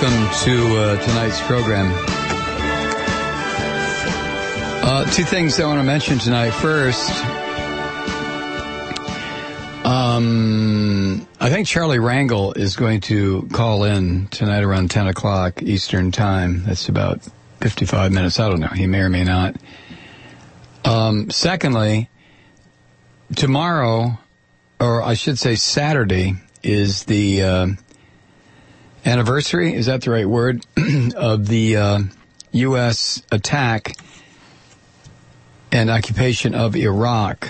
Welcome to tonight's program. Two things I want to mention tonight. First, I think Charlie Rangel is going to call in tonight around 10 o'clock Eastern Time. That's about 55 minutes. I don't know. He may or may not. Secondly, tomorrow, or I should say Saturday, is the anniversary, is that the right word, of the U.S. attack and occupation of Iraq.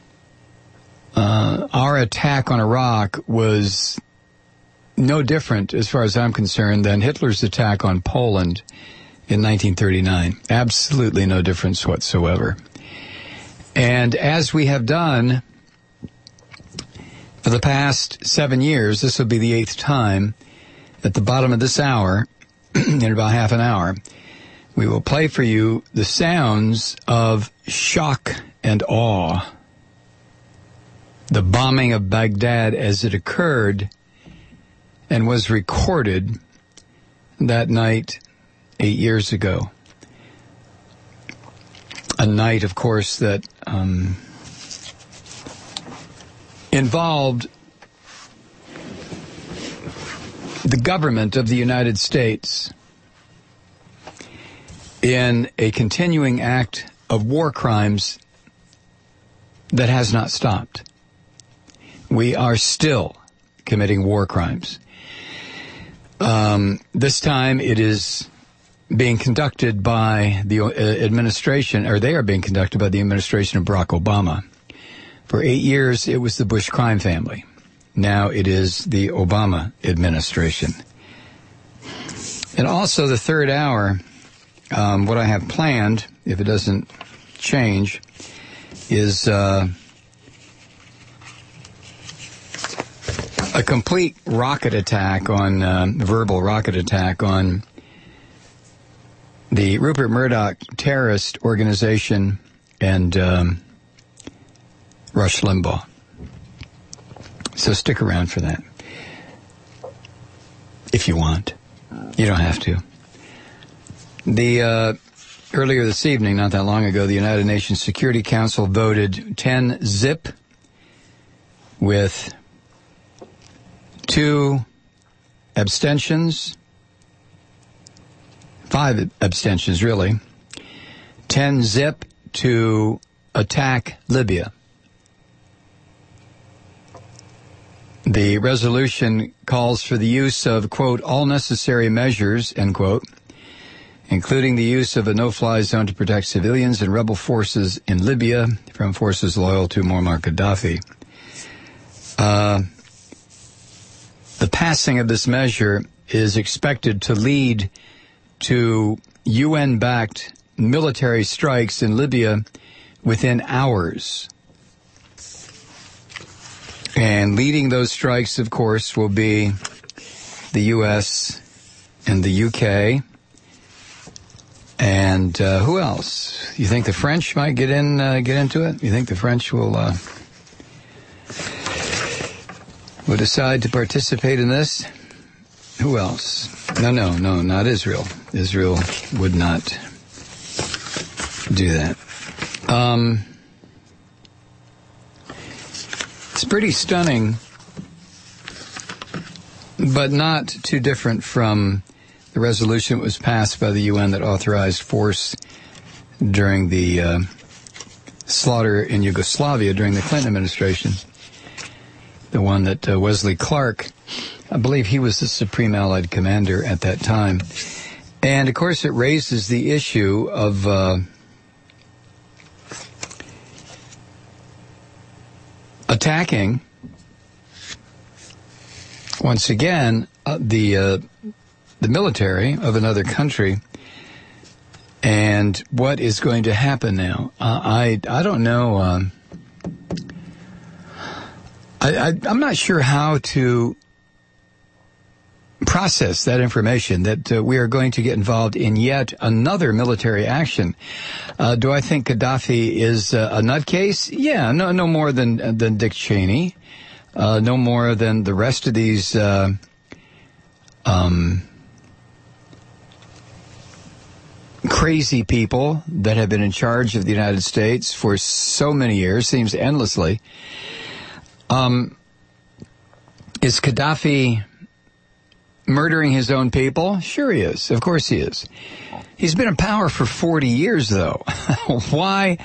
Our attack on Iraq was no different, as far as I'm concerned, than Hitler's attack on Poland in 1939. Absolutely no difference whatsoever. And as we have done for the past 7 years, this will be the 8th time, at the bottom of this hour, in about half an hour, we will play for you the sounds of shock and awe. The bombing of Baghdad as it occurred and was recorded that night 8 years ago. A night, of course, that involved the government of the United States in a continuing act of war crimes that has not stopped. We are still committing war crimes. This time it is being conducted by the administration, or they are being conducted by the administration of Barack Obama. For 8 years, it was the Bush crime family. Now it is the Obama administration. And also the third hour, what I have planned, if it doesn't change, is a complete rocket attack on, verbal rocket attack on the Rupert Murdoch terrorist organization and Rush Limbaugh. So stick around for that. If you want. You don't have to. Earlier this evening, not that long ago, the United Nations Security Council voted 10-zip with 2 abstentions, 5 abstentions really, 10-zip to attack Libya. The resolution calls for the use of, quote, all necessary measures, end quote, including the use of a no-fly zone to protect civilians and rebel forces in Libya from forces loyal to Muammar Gaddafi. The passing of this measure is expected to lead to UN-backed military strikes in Libya within hours. And leading those strikes, of course, will be the U.S. and the U.K. And who else? You think the French might get into it? You think the French will decide to participate in this? Who else? No, not Israel. Israel would not do that. It's pretty stunning, but not too different from the resolution that was passed by the UN that authorized force during the slaughter in Yugoslavia during the Clinton administration. The one that Wesley Clark, I believe he was the Supreme Allied Commander at that time. And, of course, it raises the issue of attacking, once again, the military of another country, and what is going to happen now. I don't know. I'm not sure how to process that information, that we are going to get involved in yet another military action. Do I think Gaddafi is a nutcase? Yeah, no more than Dick Cheney, no more than the rest of these crazy people that have been in charge of the United States for so many years, seems endlessly. Is Gaddafi murdering his own people? Sure he is. Of course he is. He's been in power for 40 years, though. Why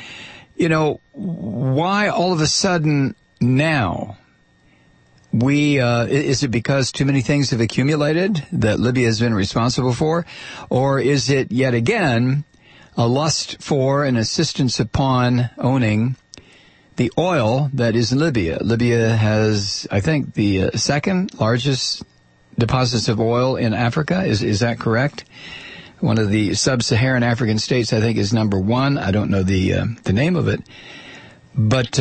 all of a sudden now? Is it because too many things have accumulated that Libya has been responsible for? Or is it yet again a lust for and insistence upon owning the oil that is in Libya? Libya has, I think, the second largest deposits of oil in Africa. Is that correct? One of the sub-Saharan African states, I think, is number one. I don't know the name of it. But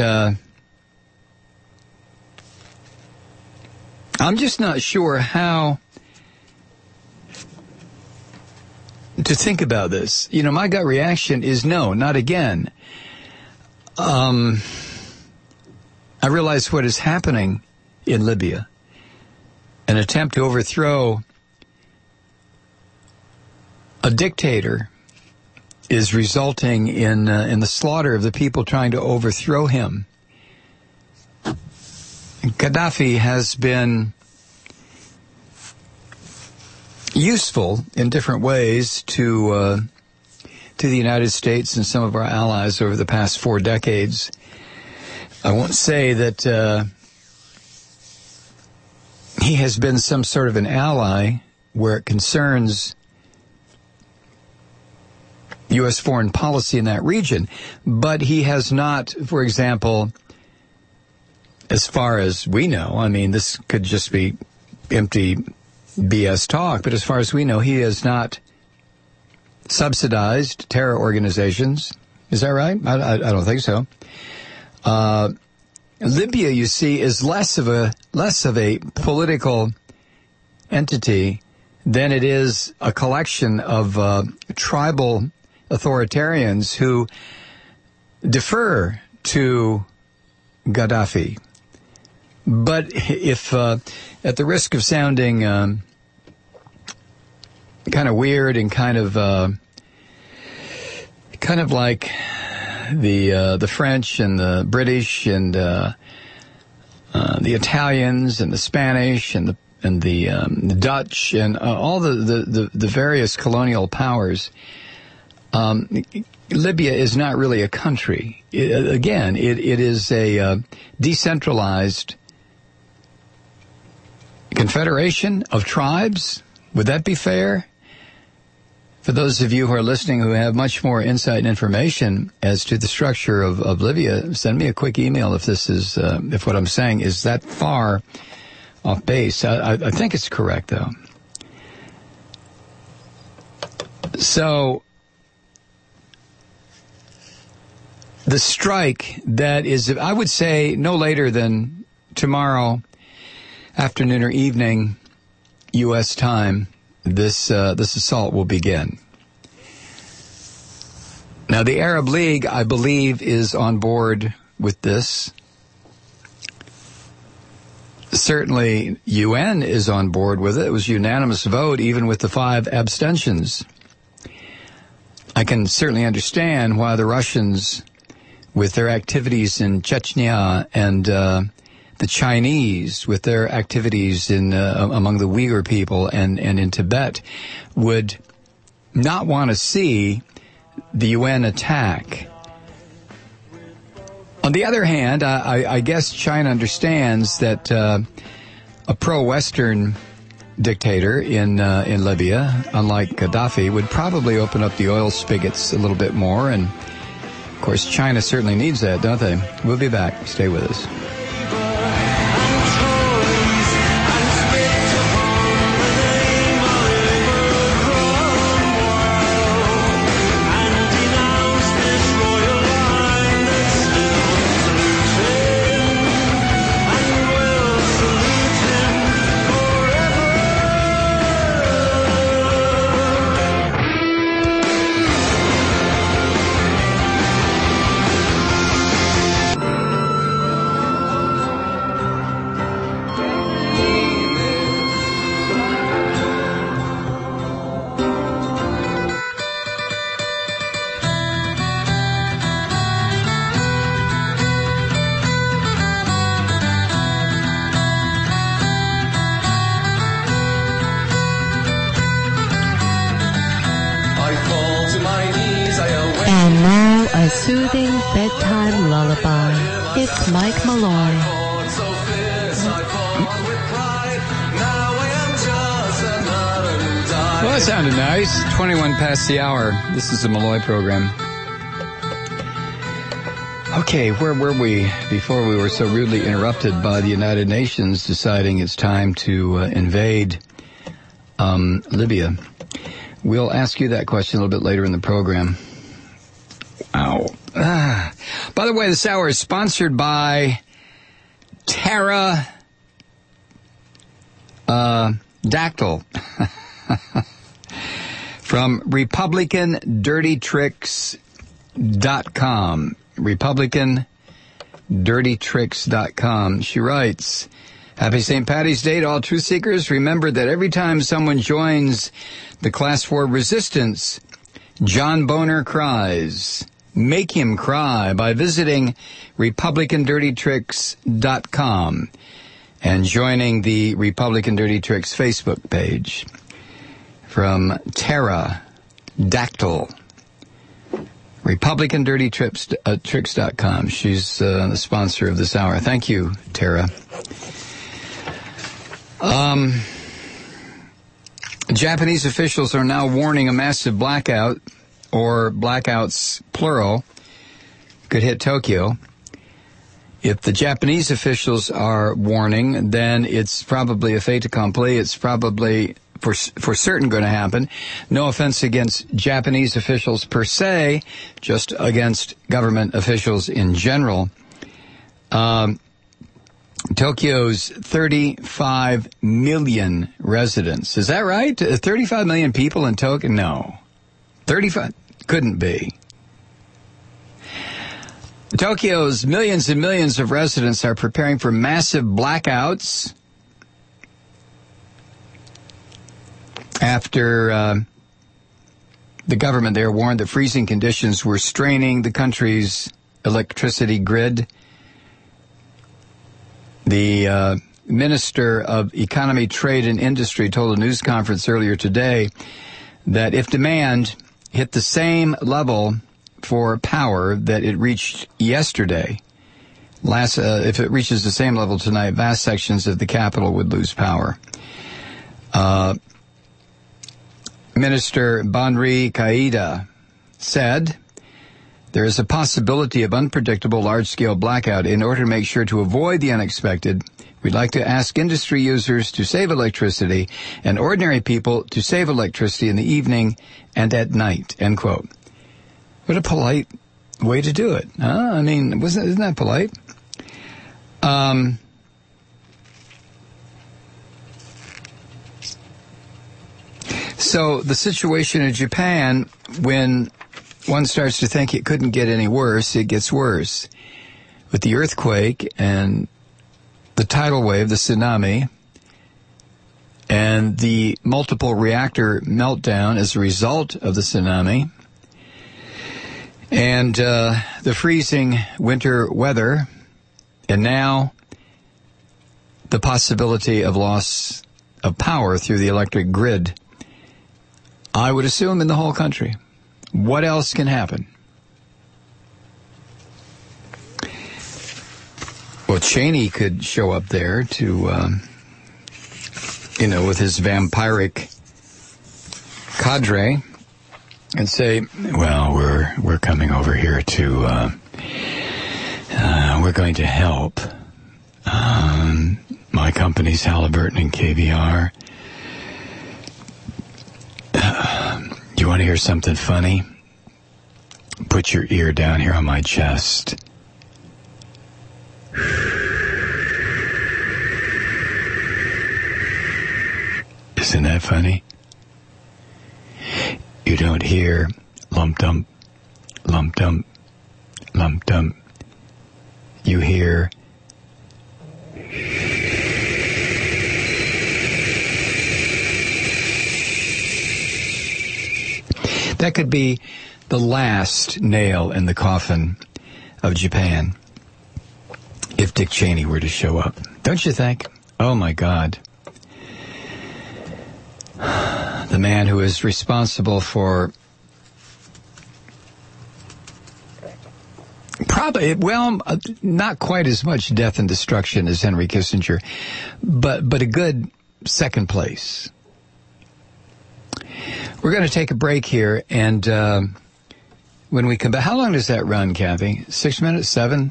I'm just not sure how to think about this. My gut reaction is no, not again. I realize what is happening in Libya. An attempt to overthrow a dictator is resulting in the slaughter of the people trying to overthrow him. Gaddafi has been useful in different ways to the United States and some of our allies over the past 4 decades. I won't say that he has been some sort of an ally where it concerns U.S. foreign policy in that region, but he has not, for example, as far as we know, I mean, this could just be empty BS talk, but as far as we know, he has not subsidized terror organizations. Is that right? I don't think so. Libya, you see, is less of a political entity than it is a collection of tribal authoritarians who defer to Gaddafi. But if, at the risk of sounding kind of weird and kind of like the French and the British and the Italians and the Spanish and the Dutch and all the various colonial powers, Libya is not really a country. It is a decentralized confederation of tribes. Would that be fair? For those of you who are listening who have much more insight and information as to the structure of Libya, send me a quick email if this is if what I'm saying is that far off base. I think it's correct, though. So the strike that is, I would say, no later than tomorrow afternoon or evening, U.S. time, this assault will begin. Now, the Arab League, I believe, is on board with this. Certainly, UN is on board with it. It was a unanimous vote, even with the 5 abstentions. I can certainly understand why the Russians, with their activities in Chechnya, and the Chinese, with their activities in among the Uyghur people and in Tibet, would not want to see the UN attack. On the other hand, I guess China understands that a pro-Western dictator in Libya, unlike Gaddafi, would probably open up the oil spigots a little bit more. And, of course, China certainly needs that, don't they? We'll be back. Stay with us. A soothing bedtime lullaby. It's Mike Malloy. Well, that sounded nice. 21 past the hour. This is the Malloy program. Okay, where were we before we were so rudely interrupted by the United Nations deciding it's time to invade Libya? We'll ask you that question a little bit later in the program. Wow. By the way, this hour is sponsored by Pterodactyl from RepublicanDirtyTricks.com. RepublicanDirtyTricks.com. She writes, Happy St. Paddy's Day to all truth seekers. Remember that every time someone joins the Class 4 resistance, John Boner cries. Make him cry by visiting RepublicanDirtyTricks.com and joining the Republican Dirty Tricks Facebook page. From Pterodactyl. RepublicanDirtyTricks.com. She's the sponsor of this hour. Thank you, Tara. Japanese officials are now warning a massive blackout, or blackouts plural, could hit Tokyo. If the Japanese officials are warning, then it's probably a fait accompli. It's probably for certain going to happen. No offense against Japanese officials per se, just against government officials in general. Tokyo's 35 million residents. Is that right? 35 million people in Tokyo? No. 35? Couldn't be. Tokyo's millions and millions of residents are preparing for massive blackouts after the government there warned that freezing conditions were straining the country's electricity grid. The Minister of Economy, Trade, and Industry told a news conference earlier today that if demand hit the same level for power that it reached yesterday, if it reaches the same level tonight, vast sections of the capital would lose power. Minister Banri Kaida said, there is a possibility of unpredictable large-scale blackout. In order to make sure to avoid the unexpected, we'd like to ask industry users to save electricity and ordinary people to save electricity in the evening and at night, end quote. What a polite way to do it. Huh? I mean, isn't that polite? So the situation in Japan, when one starts to think it couldn't get any worse, it gets worse. With the earthquake and the tidal wave, the tsunami, and the multiple reactor meltdown as a result of the tsunami, and the freezing winter weather, and now the possibility of loss of power through the electric grid, I would assume in the whole country. What else can happen? Well, Cheney could show up there to, with his vampiric cadre and say, well, we're coming over here to, we're going to help. My company's Halliburton and KBR. You want to hear something funny? Put your ear down here on my chest. Isn't that funny? You don't hear lump dump, lump dump, lump dump. You hear that could be the last nail in the coffin of Japan if Dick Cheney were to show up. Don't you think? Oh, my God. The man who is responsible for Probably, well, not quite as much death and destruction as Henry Kissinger, but a good second place. We're going to take a break here, and when we come back, how long does that run, Kathy? 6 minutes? 7?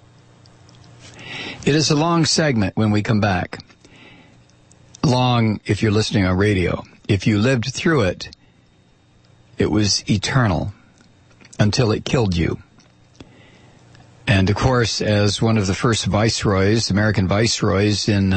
It is a long segment when we come back. Long if you're listening on radio. If you lived through it, it was eternal until it killed you. And, of course, as one of the first viceroys, American viceroys in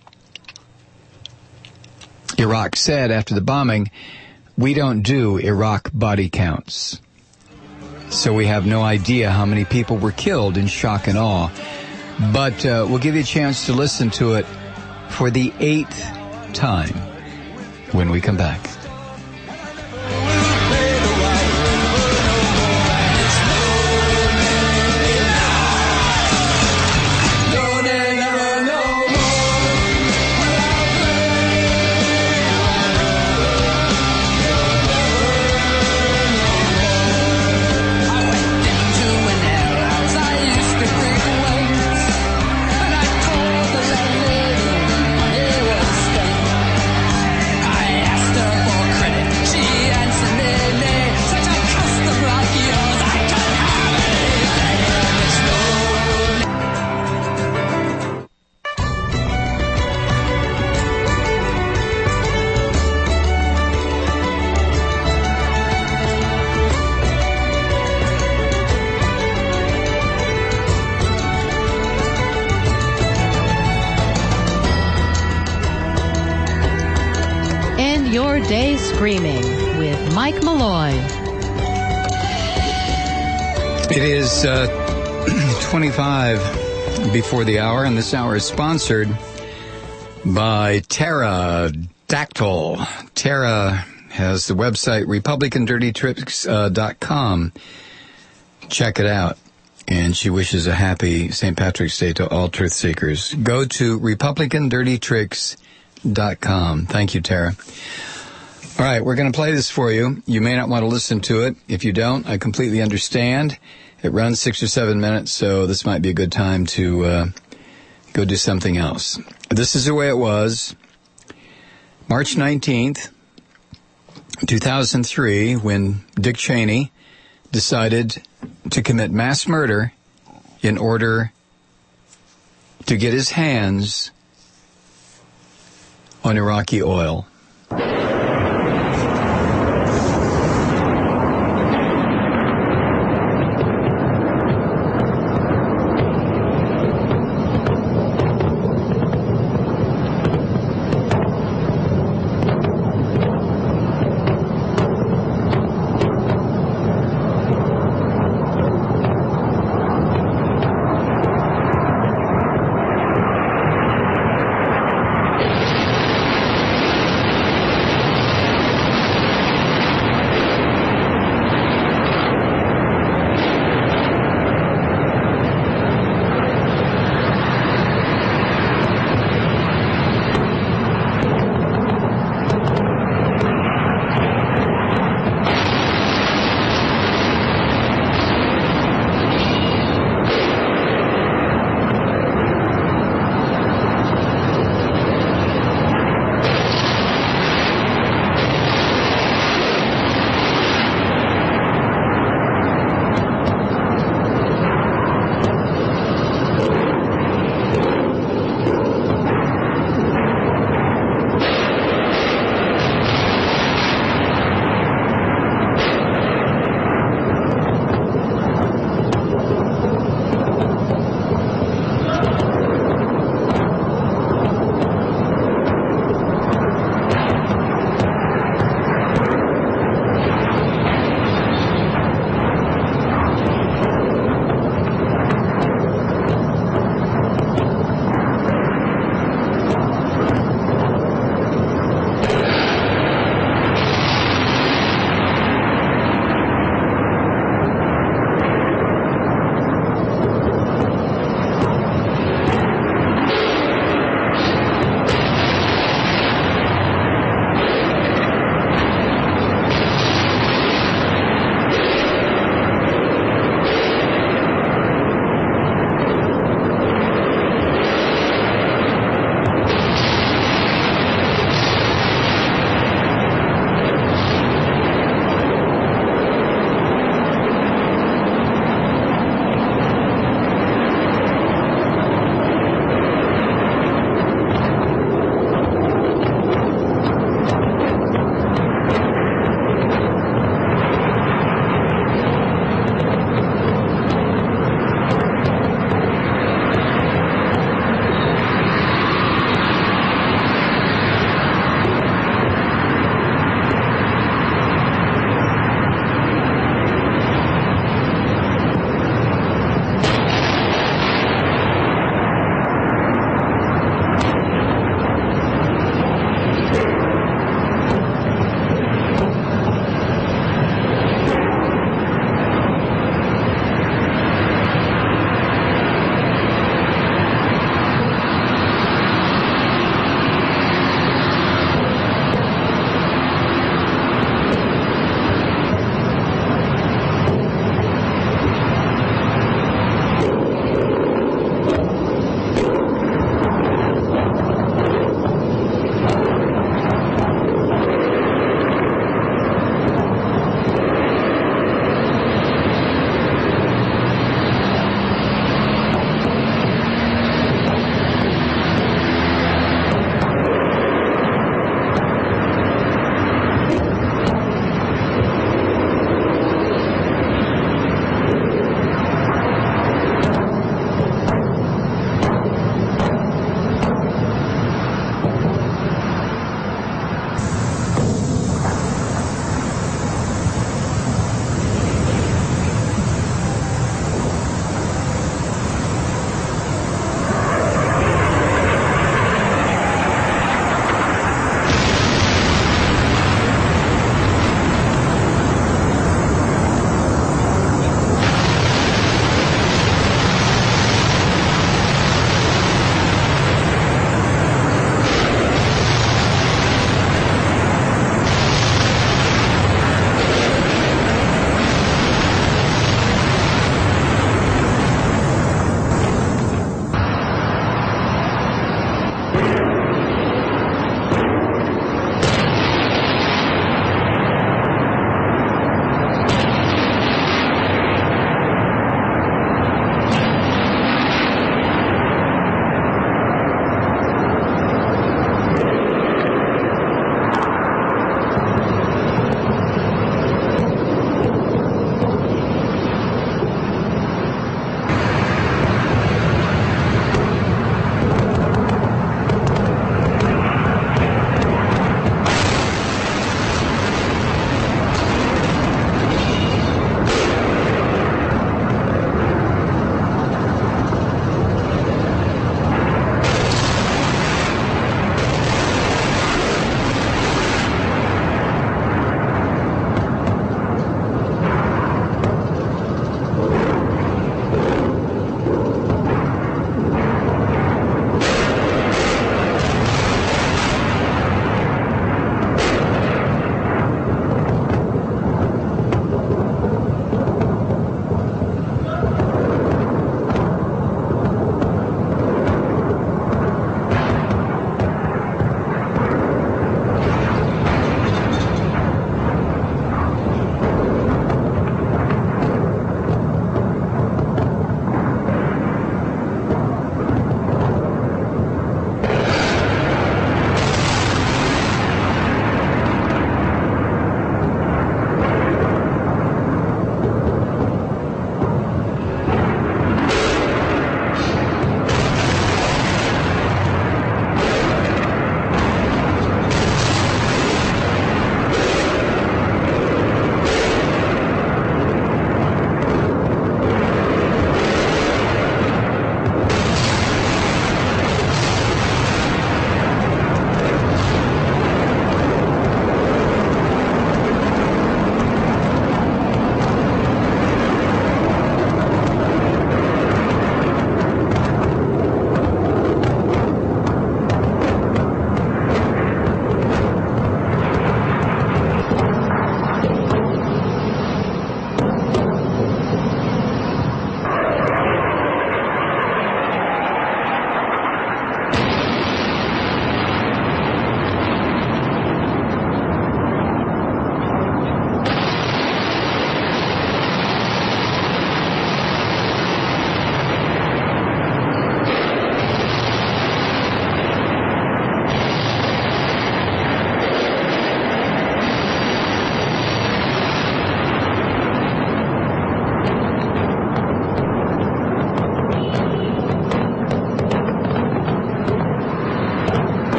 Iraq said after the bombing, we don't do Iraq body counts. So we have no idea how many people were killed in shock and awe. But we'll give you a chance to listen to it for the 8th time when we come back. Your Day Screaming with Mike Malloy. It is 25 before the hour, and this hour is sponsored by Pterodactyl. Tara has the website RepublicanDirtyTricks.com. Check it out. And she wishes a happy St. Patrick's Day to all truth seekers. Go to RepublicanDirtyTricks.com. Thank you, Tara. All right, we're going to play this for you. You may not want to listen to it. If you don't, I completely understand. It runs 6 or 7 minutes, so this might be a good time to go do something else. This is the way it was. March 19th, 2003, when Dick Cheney decided to commit mass murder in order to get his hands on Iraqi oil.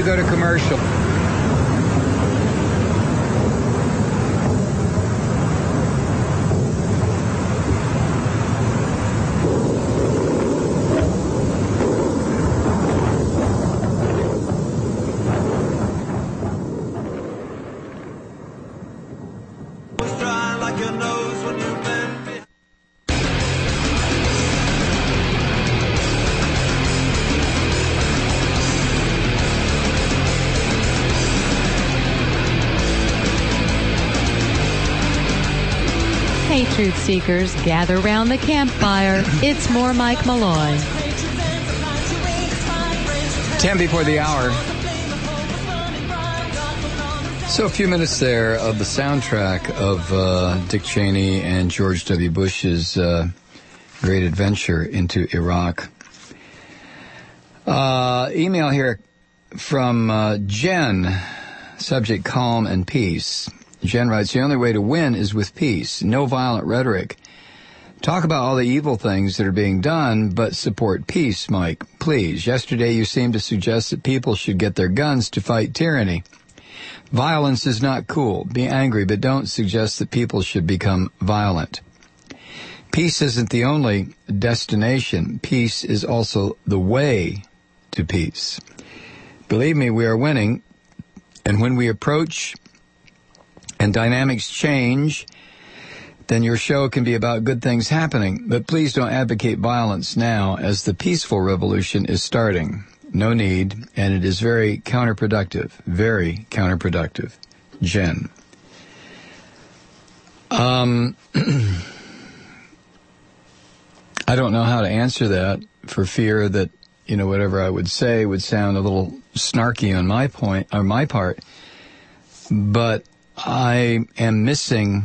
to go to commercial. Hey, truth seekers, gather round the campfire. It's more Mike Malloy. 10 before the hour. So a few minutes there of the soundtrack of Dick Cheney and George W. Bush's great adventure into Iraq. Email here from Jen, subject calm and peace. Jen writes, the only way to win is with peace, no violent rhetoric. Talk about all the evil things that are being done, but support peace, Mike, please. Yesterday you seemed to suggest that people should get their guns to fight tyranny. Violence is not cool. Be angry, but don't suggest that people should become violent. Peace isn't the only destination. Peace is also the way to peace. Believe me, we are winning, and when we approach and dynamics change, then your show can be about good things happening. But please don't advocate violence now as the peaceful revolution is starting. No need, and it is very counterproductive. Very counterproductive. Jen. I don't know how to answer that for fear that, whatever I would say would sound a little snarky on my part. But I am missing,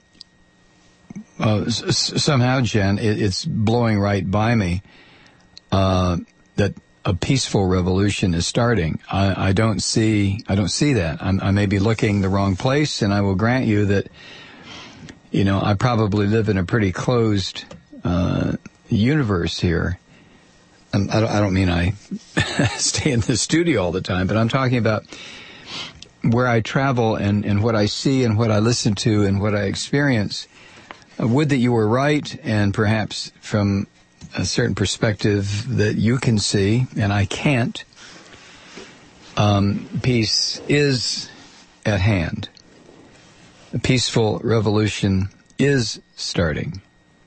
somehow, Jen, it's blowing right by me, that a peaceful revolution is starting. I don't see that. I may be looking the wrong place, and I will grant you that, I probably live in a pretty closed, universe here. I don't mean I stay in the studio all the time, but I'm talking about where I travel and what I see and what I listen to and what I experience. Would that you were right, and perhaps from a certain perspective that you can see and I can't, peace is at hand. A peaceful revolution is starting.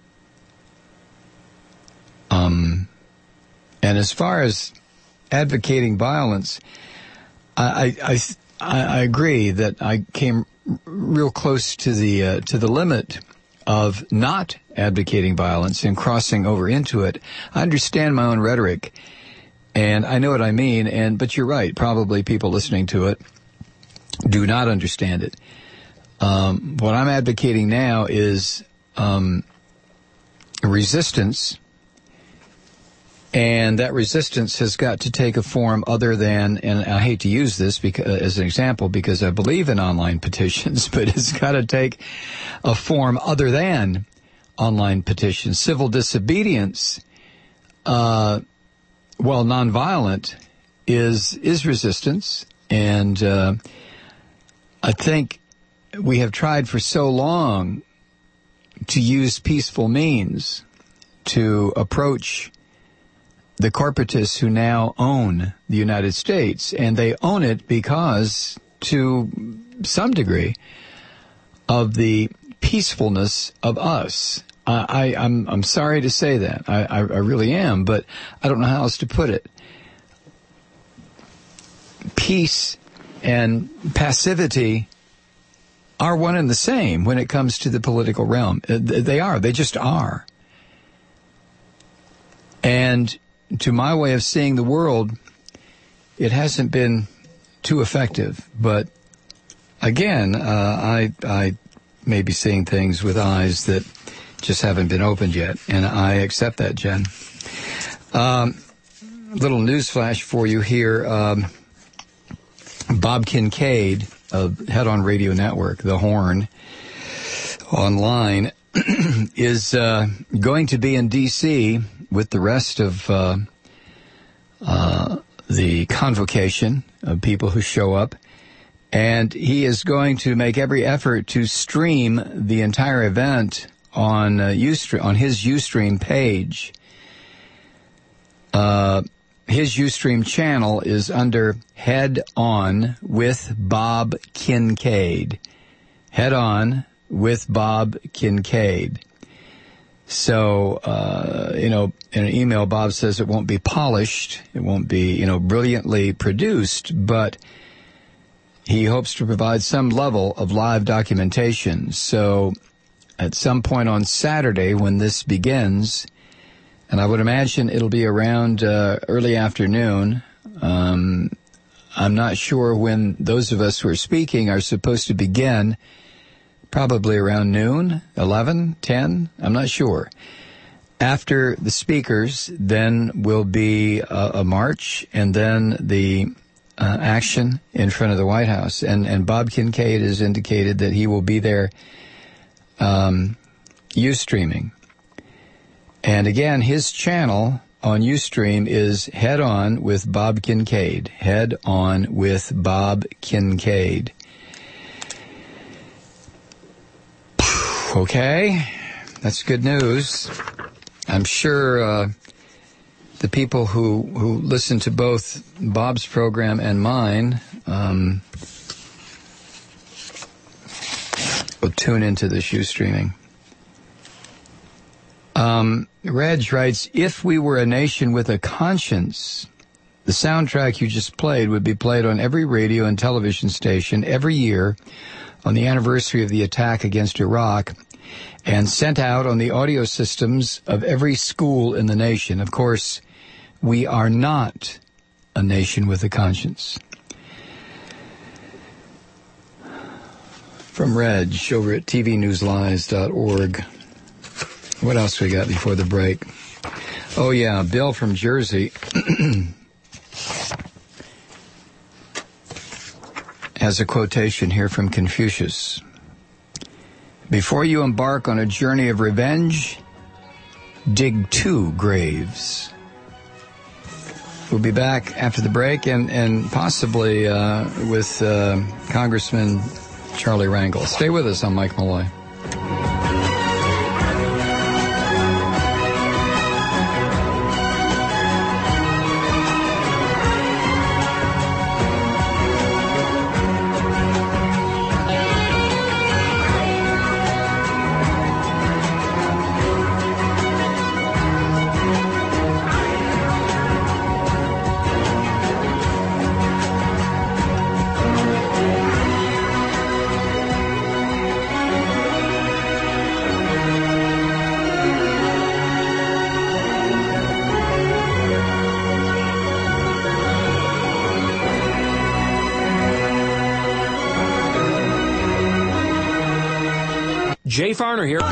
And as far as advocating violence, I agree that I came real close to the limit of not advocating violence and crossing over into it. I understand my own rhetoric, and I know what I mean. But you're right. Probably people listening to it do not understand it. What I'm advocating now is resistance. And that resistance has got to take a form other than, and I hate to use this as an example because I believe in online petitions, but it's got to take a form other than online petitions. Civil disobedience, while nonviolent, is resistance. And I think we have tried for so long to use peaceful means to approach the corporatists who now own the United States, and they own it because, to some degree, of the peacefulness of us. I'm sorry to say that. I really am, but I don't know how else to put it. Peace and passivity are one and the same when it comes to the political realm. They are. They just are. And to my way of seeing the world, it hasn't been too effective. But again, I may be seeing things with eyes that just haven't been opened yet, and I accept that, Jen. Little news flash for you here. Bob Kincaid of Head On Radio Network, The Horn, online, is going to be in D.C. with the rest of the convocation of people who show up. And he is going to make every effort to stream the entire event on Ustream, on his Ustream page. His Ustream channel is under Head On with Bob Kincaid. Head On with Bob Kincaid. So, in an email, Bob says it won't be polished. It won't be, brilliantly produced, but he hopes to provide some level of live documentation. So, at some point on Saturday when this begins, and I would imagine it'll be around early afternoon. I'm not sure when those of us who are speaking are supposed to begin. Probably around noon, 11, 10, I'm not sure. After the speakers, then will be a march and then the action in front of the White House. And Bob Kincaid has indicated that he will be there Ustreaming. And again, his channel on Ustream is Head On with Bob Kincaid. Head On with Bob Kincaid. Okay, that's good news. I'm sure the people who listen to both Bob's program and mine will tune into this Ustreaming. Reg writes, if we were a nation with a conscience, the soundtrack you just played would be played on every radio and television station every year on the anniversary of the attack against Iraq and sent out on the audio systems of every school in the nation. Of course, we are not a nation with a conscience. From Reg over at tvnewslies.org. What else we got before the break? Oh, yeah, Bill from Jersey has a quotation here from Confucius. Before you embark on a journey of revenge, dig 2 graves. We'll be back after the break and possibly with Congressman Charlie Rangel. Stay with us on Mike Malloy. Jay Farner here.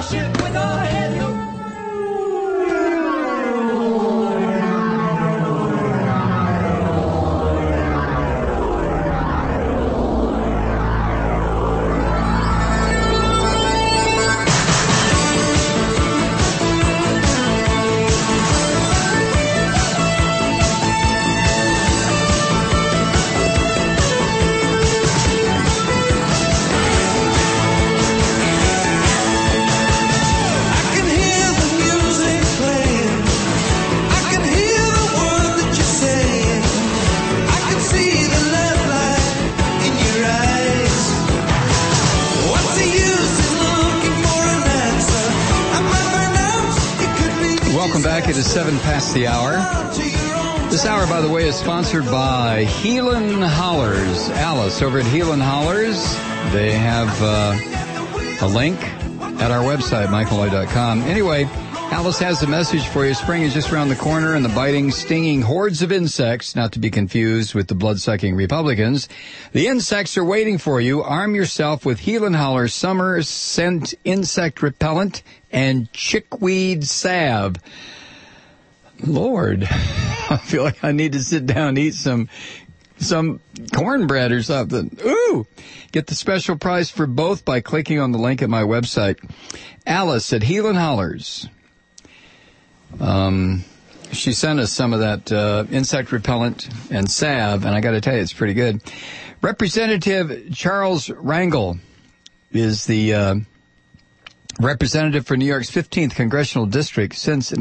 It is 7 past the hour. This hour, by the way, is sponsored by Heelan Hollers. Alice over at Heelan Hollers. They have a link at our website, MikeMalloy.com. Anyway, Alice has a message for you. Spring is just around the corner, and the biting, stinging hordes of insects, not to be confused with the blood-sucking Republicans. The insects are waiting for you. Arm yourself with Heelan Hollers Summer Scent Insect Repellent and Chickweed Salve. Lord, I feel like I need to sit down and eat some cornbread or something. Ooh! Get the special price for both by clicking on the link at my website. Alice at Heelan Hollers. She sent us some of that insect repellent and salve, and I got to tell you, it's pretty good. Representative Charles Rangel is the representative for New York's 15th Congressional District since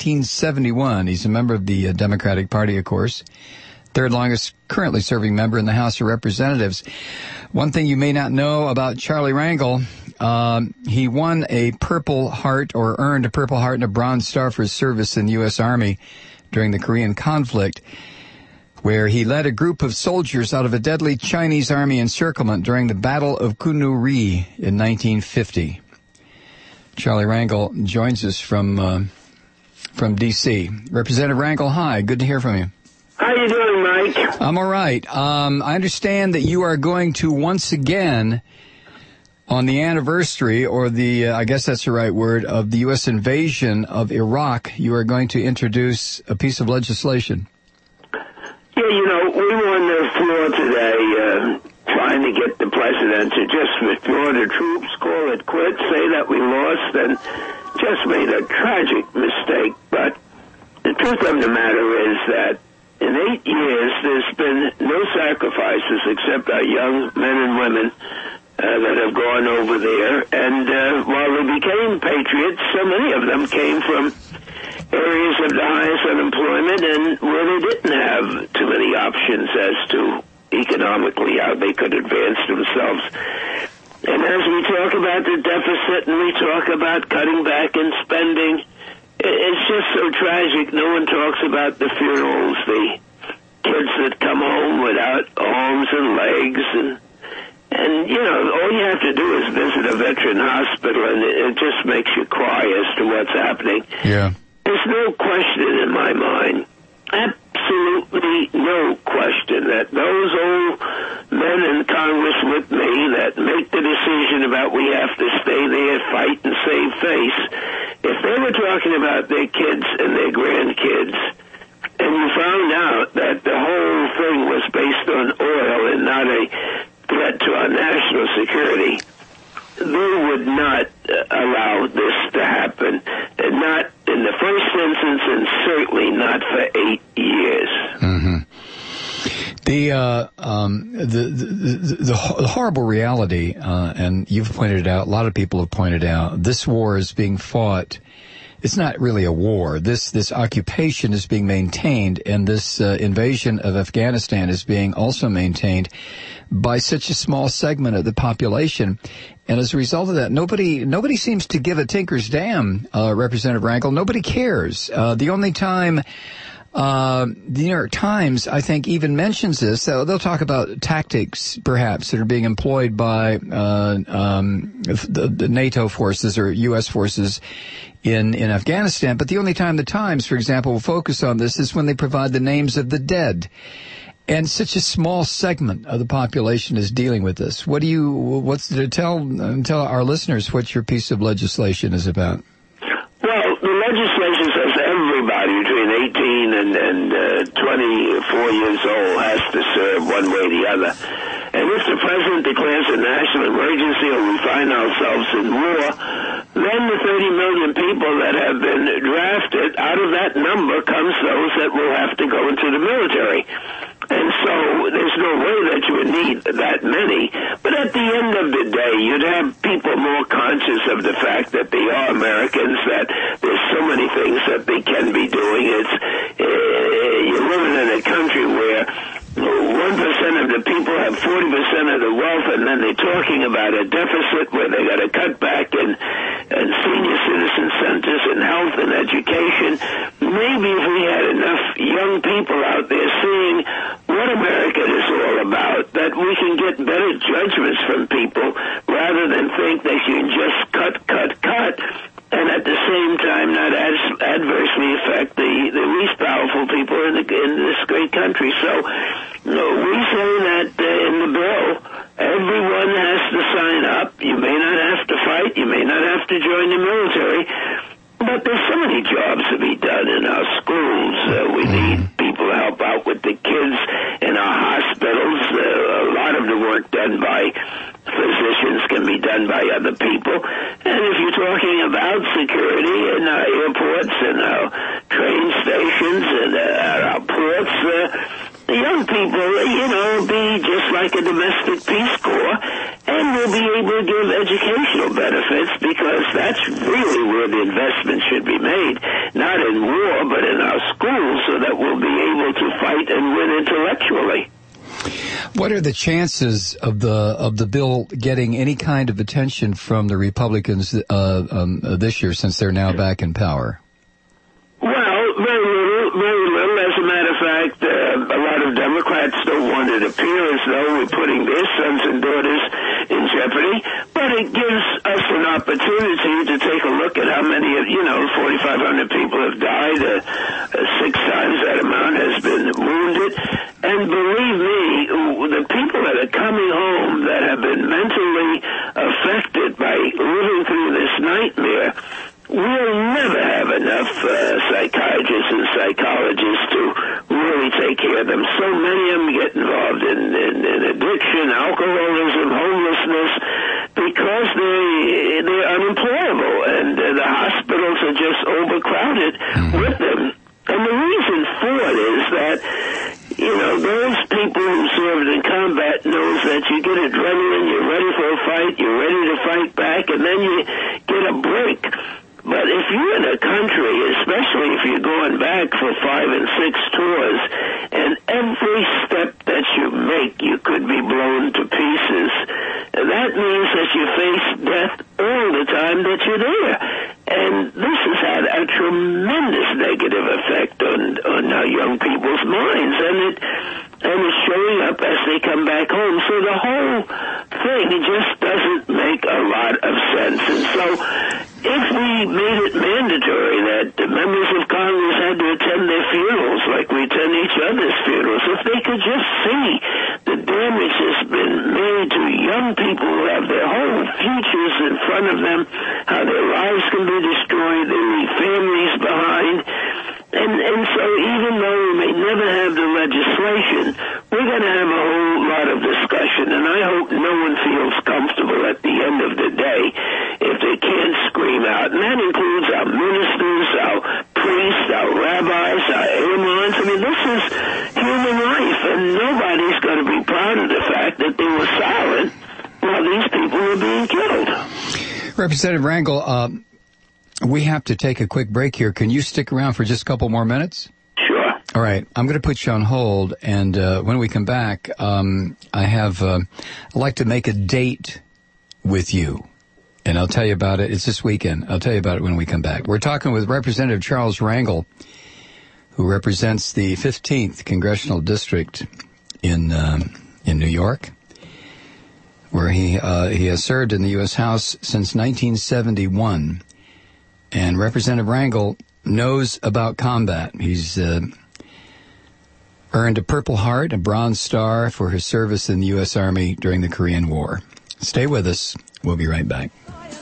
1971. He's a member of the Democratic Party, of course. Third longest currently serving member in the House of Representatives. One thing you may not know about Charlie Rangel, he won a Purple Heart, or earned a Purple Heart and a Bronze Star for his service in the U.S. Army during the Korean conflict, where he led a group of soldiers out of a deadly Chinese army encirclement during the Battle of Kunuri in 1950. Charlie Rangel joins us from D.C. Representative Rangel, hi. Good to hear from you. How you doing, Mike? I'm all right. I understand that you are going to once again, on the anniversary, or I guess that's the right word, of the U.S. invasion of Iraq, you are going to introduce a piece of legislation. Yeah, we were on the floor today trying to get the president to just withdraw the troops, call it quits, say that we lost, and just made a tragic mistake. But the truth of the matter is that in 8 years, there's been no sacrifices except our young men and women that have gone over there. And while they became patriots, so many of them came from areas of the highest unemployment and where they didn't have too many options as to economically how they could advance themselves. And as we talk about the deficit and we talk about cutting back and spending, it's just so tragic. No one talks about the funerals, the kids that come home without arms and legs, and all you have to do is visit a veteran hospital, and it just makes you cry as to what's happening. Yeah. There's no question in my mind, absolutely no question, that those old men in Congress with me that make the decision about we have to stay there, fight, and save face, if they were talking about their kids and their grandkids, and you found out that the whole thing was based on oil and not a threat to our national security, they would not allow this to happen, and not in the first instance, and certainly not for 8 years. Mm-hmm. The horrible reality, and you've pointed it out, a lot of people have pointed out, this war is being fought. It's not really a war. This occupation is being maintained, and this invasion of Afghanistan is being also maintained by such a small segment of the population. And as a result of that, nobody seems to give a tinker's damn, Representative Rangel. Nobody cares. The only time the New York Times, I think, even mentions this, they'll talk about tactics, perhaps, that are being employed by the NATO forces or U.S. forces in Afghanistan. But the only time the Times, for example, will focus on this is when they provide the names of the dead. And such a small segment of the population is dealing with this. Tell our listeners what your piece of legislation is about. Well, the legislation says everybody between 18 and 24 years old has to serve one way or the other. And if the president declares a national emergency or we find ourselves in war, then the 30 million people that have been drafted, out of that number comes those that will have to go into the military. And so there's no way that you would need that many. But at the end of the day, you'd have people more conscious of the fact that they are Americans, that there's so many things that they can be doing. You're living in a country where 1% of the people have 40% of the wealth, and then they're talking about a deficit where they got to cut back in senior citizen centers and health and education. Maybe if we had enough young people out there seeing what America is all about, that we can get better judgments from people rather than think they can just cut, and at the same time not adversely affect the least powerful people in this great country. So we say that in the bill, everyone has to sign up. You may not have to fight. You may not have to join the military. But there's so many jobs to be done in our schools. We need people to help out with the kids in our hospitals. A lot of the work done by physicians can be done by other people. And if you're talking about security in our airports and our train stations islands and at our ports, the young people, be just like a domestic Peace Corps, and will be able to give educational benefits, because that's really where the investment should be made, not in war, but in our schools, so that we'll be able to fight and win intellectually. What are the chances of the bill getting any kind of attention from the Republicans this year, since they're now back in power? Well, very little. As a matter of fact, a lot of Democrats don't want it to appear as though we're putting their sons and daughters in jeopardy, but it gives us an opportunity to take a look at how many, 4,500 people have died, 6 times that amount has been wounded, and believe me, the people that are coming home that have been mentally affected by living through this nightmare, we'll never have enough psychiatrists and psychologists to really take care of them. So many of them get involved in addiction, alcoholism, homelessness, because they're unemployable, and the hospitals are just overcrowded with them. And the reason for it is that, those people who served in combat knows that you get adrenaline, you're ready for a fight, you're ready to fight back, and then you get a break. But if you're in a country, especially if you're going back for 5 and 6 tours, and every step that you make, you could be blown to pieces, that means that you face death all the time that you're there. And this has had a tremendous negative effect on our young people's minds, and it's showing up as they come back home. So the whole thing just doesn't make a lot of sense. And so if we made it mandatory that the members of Congress had to attend their funerals like we attend each other's funerals, if they could just see the damage that's been made to young people who have their whole futures in front of them, how their lives can be destroyed, they leave families behind. And so even though we may never have the legislation, we're going to have a whole lot of discussion, and I hope no one feels comfortable at the end of the day if they can't scream out. And that includes our ministers, our priests, our rabbis, our imams. I mean, this is human life, and nobody's going to be proud of the fact that they were silent while these people were being killed. Representative Rangel, we have to take a quick break here. Can you stick around for just a couple more minutes? Sure. All right. I'm going to put you on hold, and when we come back, I'd like to make a date with you, and I'll tell you about it. It's this weekend. I'll tell you about it when we come back. We're talking with Representative Charles Rangel, who represents the 15th Congressional District in New York, where he has served in the U.S. House since 1971. And Representative Rangel knows about combat. He's earned a Purple Heart, a Bronze Star for his service in the U.S. Army during the Korean War. Stay with us. We'll be right back.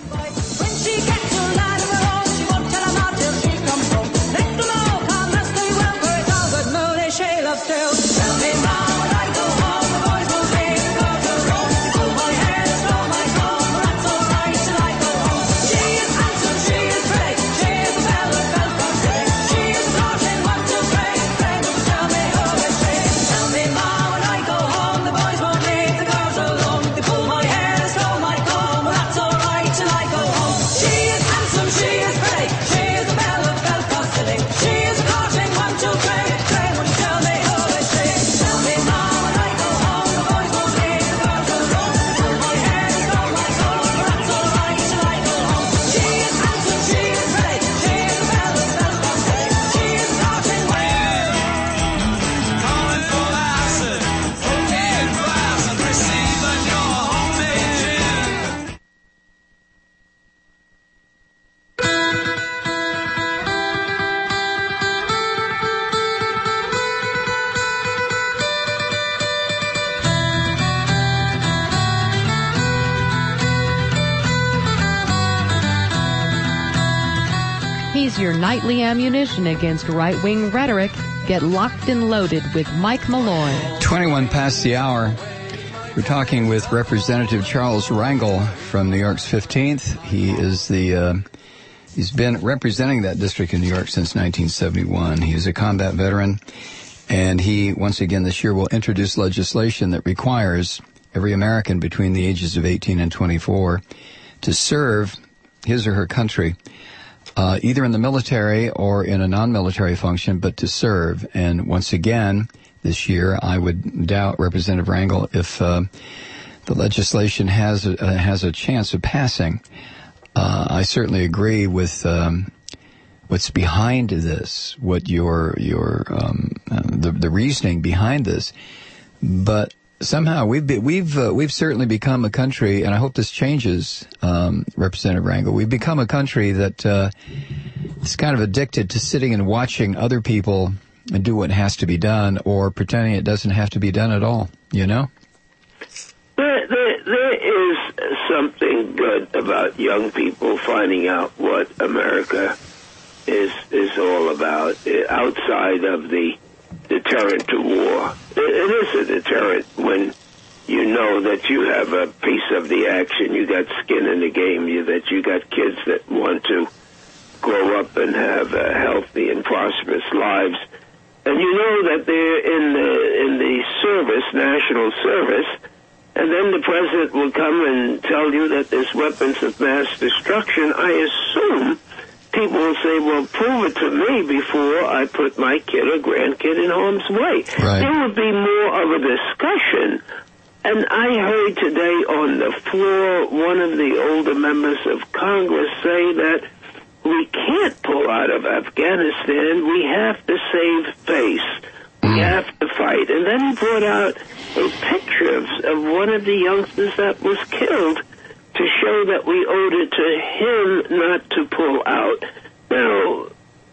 Your nightly ammunition against right-wing rhetoric. Get locked and loaded with Mike Malloy. 21 past the hour. We're talking with Representative Charles Rangel from New York's 15th. He is the He's been representing that district in New York since 1971. He is a combat veteran, and he, once again this year, will introduce legislation that requires every American between the ages of 18 and 24 to serve his or her country, either in the military or in a non-military function, but to serve. And once again, this year, I would doubt, Representative Rangel, if the legislation has a chance of passing. I certainly agree with what's behind this, what the reasoning behind this, but somehow we've certainly become a country, and I hope this changes, Representative Rangel. We've become a country that is kind of addicted to sitting and watching other people and do what has to be done, or pretending it doesn't have to be done at all. You know. There is something good about young people finding out what America is all about, outside of the deterrent to war. It is a deterrent when you know that you have a piece of the action, you got skin in the game, that you got kids that want to grow up and have healthy and prosperous lives. And you know that they're in the service, national service, and then the president will come and tell you that there's weapons of mass destruction. I assume people will say, well, prove it to me before I put my kid or grandkid in harm's way. Right. There would be more of a discussion. And I heard today on the floor one of the older members of Congress say that we can't pull out of Afghanistan. We have to save face. We have to fight. And then he brought out a picture of one of the youngsters that was killed to show that we owed it to him not to pull out. Now,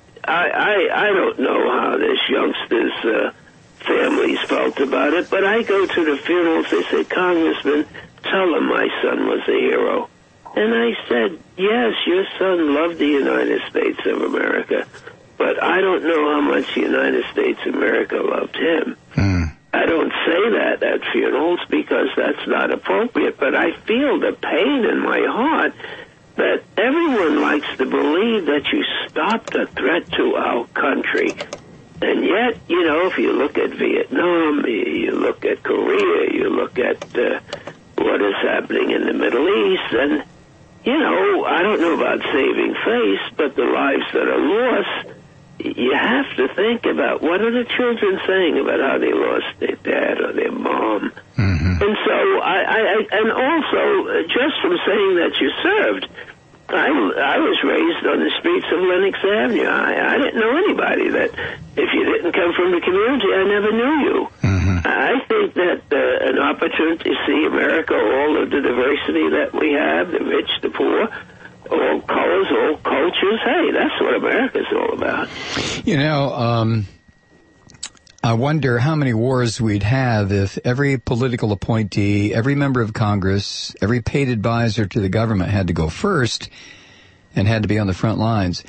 I don't know how this youngster's families felt about it, but I go to the funerals. They say, Congressman, tell him my son was a hero. And I said, yes, your son loved the United States of America, but I don't know how much the United States of America loved him. I don't say that at funerals because that's not appropriate, but I feel the pain in my heart that everyone likes to believe that you stopped a threat to our country. And yet, you know, if you look at Vietnam, you look at Korea, you look at what is happening in the Middle East, and, you know, I don't know about saving face, but the lives that are lost, you have to think about what are the children saying about how they lost their dad or their mom. And so and also, just from saying that you served, I was raised on the streets of Lenox Avenue. I didn't know anybody that, if you didn't come from the community, I never knew you. I think that an opportunity to see America, all of the diversity that we have, the rich, the poor, all colors, all cultures, hey, that's what America's all about. You know, I wonder how many wars we'd have if every political appointee, every member of Congress, every paid advisor to the government had to go first and had to be on the front lines.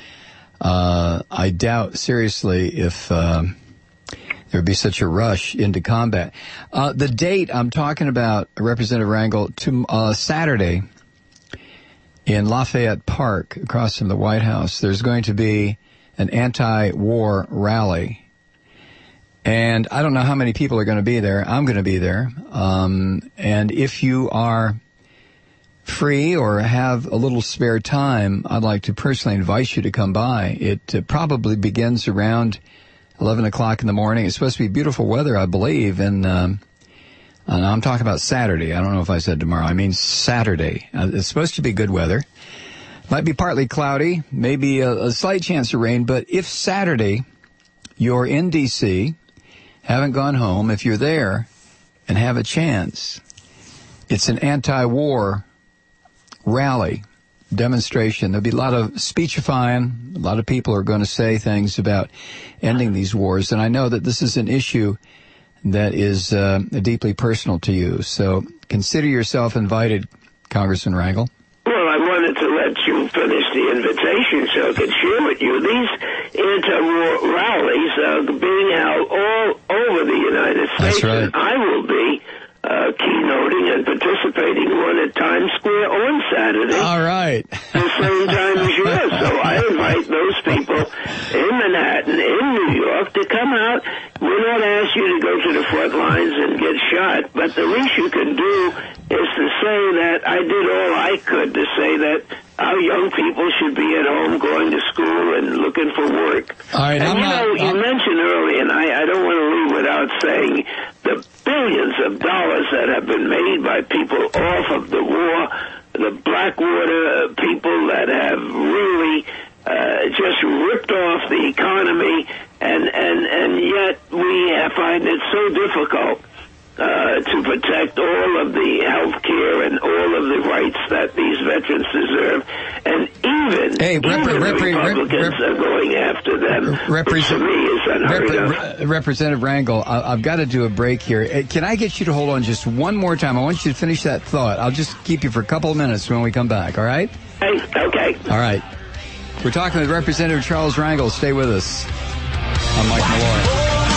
I doubt seriously if there'd be such a rush into combat. The date I'm talking about, Representative Rangel, to Saturday in Lafayette Park, across from the White House, there's going to be an anti-war rally. And I don't know how many people are going to be there. I'm going to be there. And if you are free or have a little spare time, I'd like to personally invite you to come by. It probably begins around 11 o'clock in the morning. It's supposed to be beautiful weather, I believe. And I'm talking about Saturday. I don't know if I said tomorrow. I mean Saturday. It's supposed to be good weather. Might be partly cloudy, maybe a slight chance of rain. But if Saturday you're in D.C., haven't gone home, if you're there and have a chance, it's an anti-war rally, demonstration. There'll be a lot of speechifying. A lot of people are going to say things about ending these wars. And I know that this is an issue that is deeply personal to you. So consider yourself invited, Congressman Rangel. Well, I wanted to let you finish the invitation so I could share with you. These anti-war rallies are being held all over the United States. That's right. And I will be keynoting and participating one at Times Square on Saturday. All right. The same time as yours. So in New York to come out. We're not asking you to go to the front lines and get shot, but the least you can do is to say that I did all I could to say that our young people should be at home going to school and looking for work. All right, and you mentioned earlier, and I don't want to leave without saying the billions of dollars that have been made by people off of the war, the Blackwater people that have really just ripped off the economy, and yet we find it so difficult to protect all of the health care and all of the rights that these veterans deserve. And even Republicans are going after them, which to me is unheard of. Representative Rangel, I've got to do a break here. Can I get you to hold on just one more time? I want you to finish that thought. I'll just keep you for a couple of minutes when we come back, all right? Hey, okay. All right. We're talking with Representative Charles Rangel. Stay with us. I'm Mike Malloy.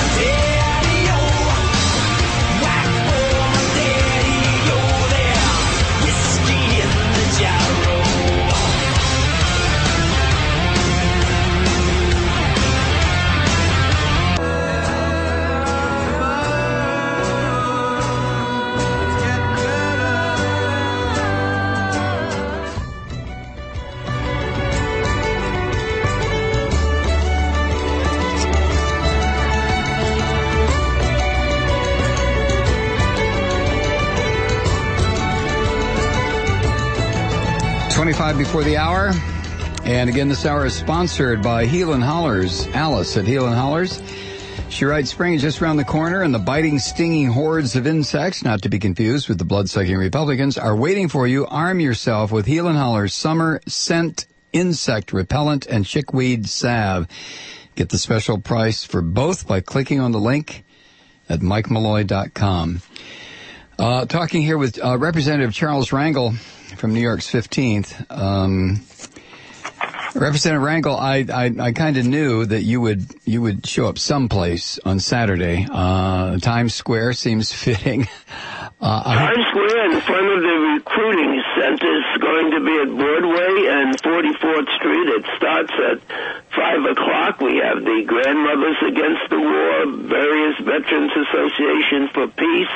Before the hour. And again, this hour is sponsored by Heel and Hollers. Alice at Heel and Hollers. She writes, spring is just around the corner, and the biting, stinging hordes of insects, not to be confused with the blood-sucking Republicans, are waiting for you. Arm yourself with Heel and Hollers Summer Scent Insect Repellent and Chickweed Salve. Get the special price for both by clicking on the link at MikeMalloy.com. Talking here with Representative Charles Rangel from New York's 15th. Representative Rangel, I kind of knew that you would show up someplace on Saturday. Times Square seems fitting. Times Square in front of the recruiting center is going to be at Broadway and 44th Street. It starts at 5 o'clock. We have the Grandmothers Against the War, various Veterans Association for Peace,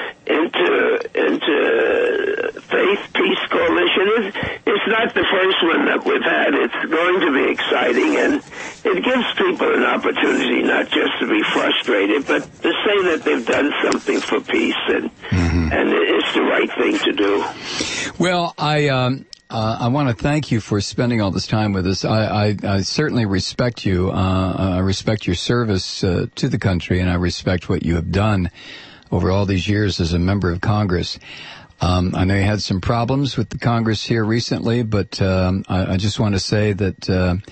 Faith Peace Coalition. It's not the first one that we've had. It's going to be exciting, and it gives people an opportunity not just to be frustrated, but to say that they've done something for peace, and it's the right thing to do. Well, I want to thank you for spending all this time with us. I certainly respect you. I respect your service to the country, and I respect what you have done over all these years as a member of Congress. I know you had some problems with the Congress here recently, but I just want to say that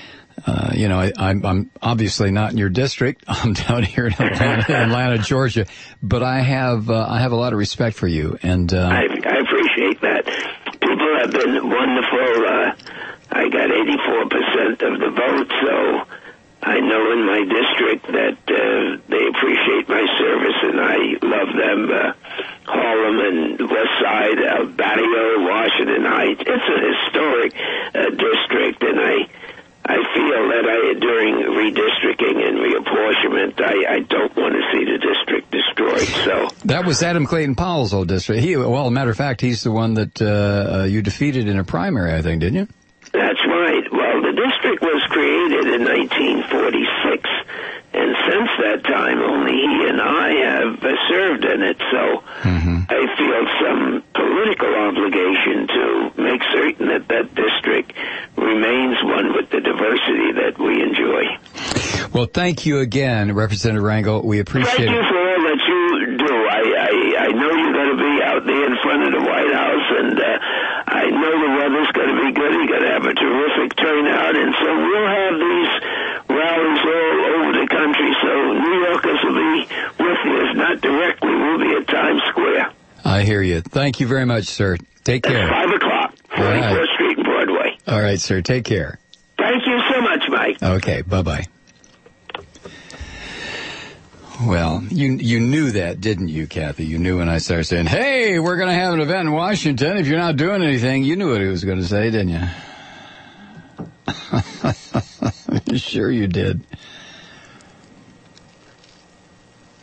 I'm obviously not in your district. I'm down here in Atlanta, Georgia, but I have a lot of respect for you, and I appreciate that. People have been wonderful. I got 84% of the vote, so I know in my district that they appreciate my service, and I love them. Harlem and West Side, Batio, Washington Heights. It's a historic district, and I feel that during redistricting and reapportionment, I don't want to see the district destroyed. So that was Adam Clayton Powell's old district. Well, matter of fact, he's the one that you defeated in a primary, I think, didn't you? That's right. Well, the district was created in 1946, and since that time, only he and I have served in it. So I feel some political obligation to make certain that that district remains one with the diversity that we enjoy. Well, thank you again, Representative Rangel. We appreciate it. Thank you for all that you do. I know you're going to be out there in front of the White House, and I know the weather's going to be good. You're going to have a terrific turnout, and so we'll have these rallies all over the country, so New Yorkers will be with us, not directly. We'll be at Times Square. I hear you. Thank you very much, sir. Take care. At 5 o'clock, 44th Street and Broadway. All right, sir. Take care. Thank you so much, Mike. Okay, bye-bye. Well, you knew that, didn't you, Kathy? You knew when I started saying, hey, we're going to have an event in Washington. If you're not doing anything, you knew what he was going to say, didn't you? Sure you did.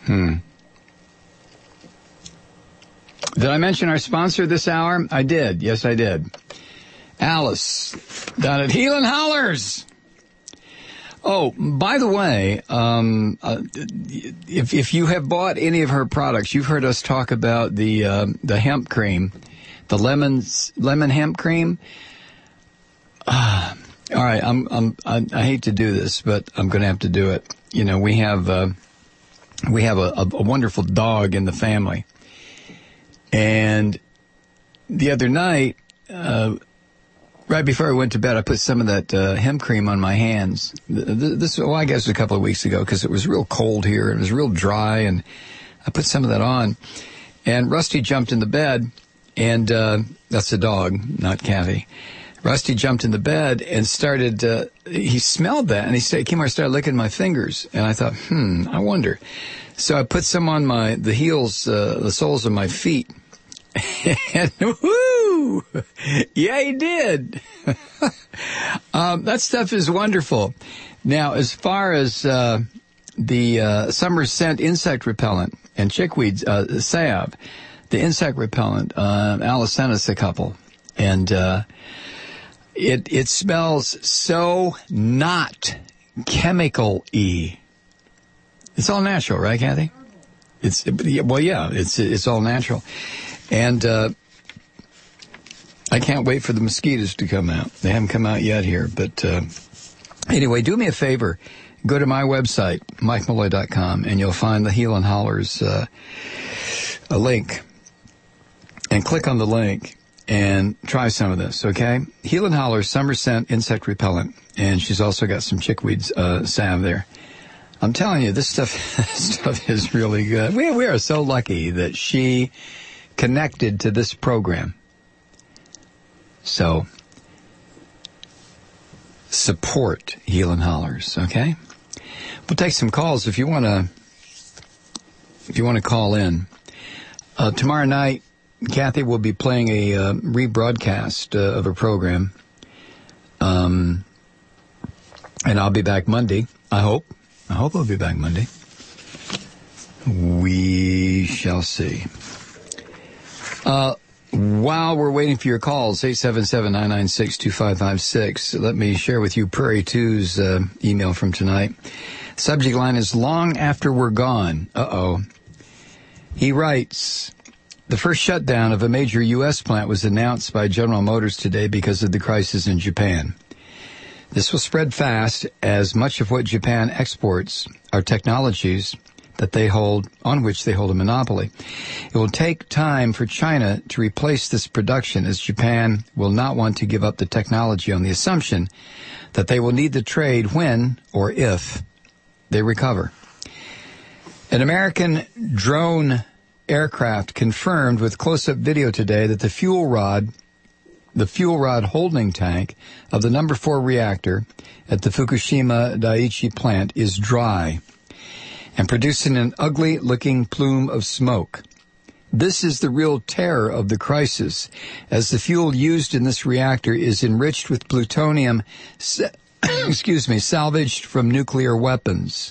Did I mention our sponsor this hour? I did. Yes, I did. Alice, down at Heel and Hollers. Oh, by the way, if you have bought any of her products, you've heard us talk about the hemp cream, the lemon hemp cream. All right, I hate to do this, but I'm going to have to do it. You know, we have a wonderful dog in the family. And the other night, right before I went to bed, I put some of that hemp cream on my hands. I guess a couple of weeks ago, because it was real cold here and it was real dry, and I put some of that on. And Rusty jumped in the bed, and that's the dog, not Kathy. Rusty jumped in the bed and started. He smelled that, and he came over and started licking my fingers. And I thought, I wonder. So I put some on the heels, the soles of my feet. And whoo! Yeah, he did. That stuff is wonderful. Now, as far as the summer scent insect repellent and chickweed salve, the insect repellent, Alice sent us a couple, and it smells so not chemical-y. It's all natural, right, Kathy? It's all natural. And I can't wait for the mosquitoes to come out. They haven't come out yet here. But anyway, do me a favor. Go to my website, MikeMalloy.com, and you'll find the Heel and Hollers a link. And click on the link and try some of this, okay? Heel and Hollers Summer Scent Insect Repellent. And she's also got some chickweed salve there. I'm telling you, this stuff is really good. We are so lucky that she connected to this program. So, support Heel and Hollers, okay? We'll take some calls if you want to call in. Tomorrow night, Kathy will be playing a rebroadcast of a program. And I'll be back Monday, I hope. I hope I'll be back Monday. We shall see. While we're waiting for your calls, 877-996-2556, let me share with you Prairie 2's email from tonight. Subject line is long after we're gone. Uh-oh. He writes, the first shutdown of a major U.S. plant was announced by General Motors today because of the crisis in Japan. This will spread fast, as much of what Japan exports are technologies on which they hold a monopoly. It will take time for China to replace this production, as Japan will not want to give up the technology on the assumption that they will need the trade when or if they recover. An American drone aircraft confirmed with close-up video today that the fuel rod holding tank of the number 4 reactor at the Fukushima Daiichi plant is dry and producing an ugly-looking plume of smoke. This is the real terror of the crisis, as the fuel used in this reactor is enriched with plutonium, salvaged from nuclear weapons.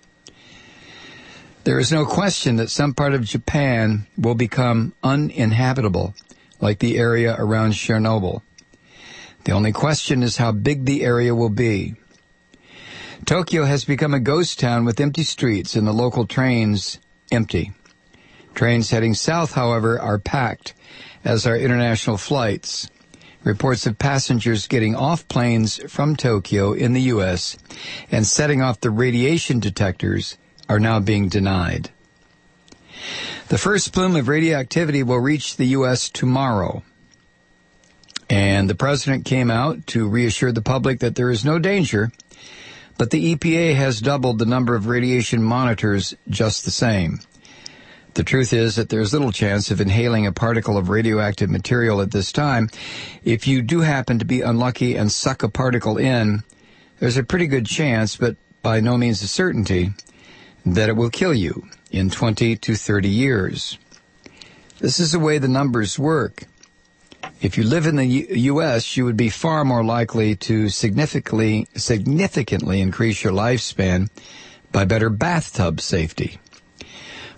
There is no question that some part of Japan will become uninhabitable, like the area around Chernobyl. The only question is how big the area will be. Tokyo has become a ghost town with empty streets and the local trains empty. Trains heading south, however, are packed, as are international flights. Reports of passengers getting off planes from Tokyo in the U.S. and setting off the radiation detectors are now being denied. The first plume of radioactivity will reach the U.S. tomorrow. And the president came out to reassure the public that there is no danger, but the EPA has doubled the number of radiation monitors just the same. The truth is that there's little chance of inhaling a particle of radioactive material at this time. If you do happen to be unlucky and suck a particle in, there's a pretty good chance, but by no means a certainty, that it will kill you in 20 to 30 years. This is the way the numbers work. If you live in the U.S., you would be far more likely to significantly increase your lifespan by better bathtub safety.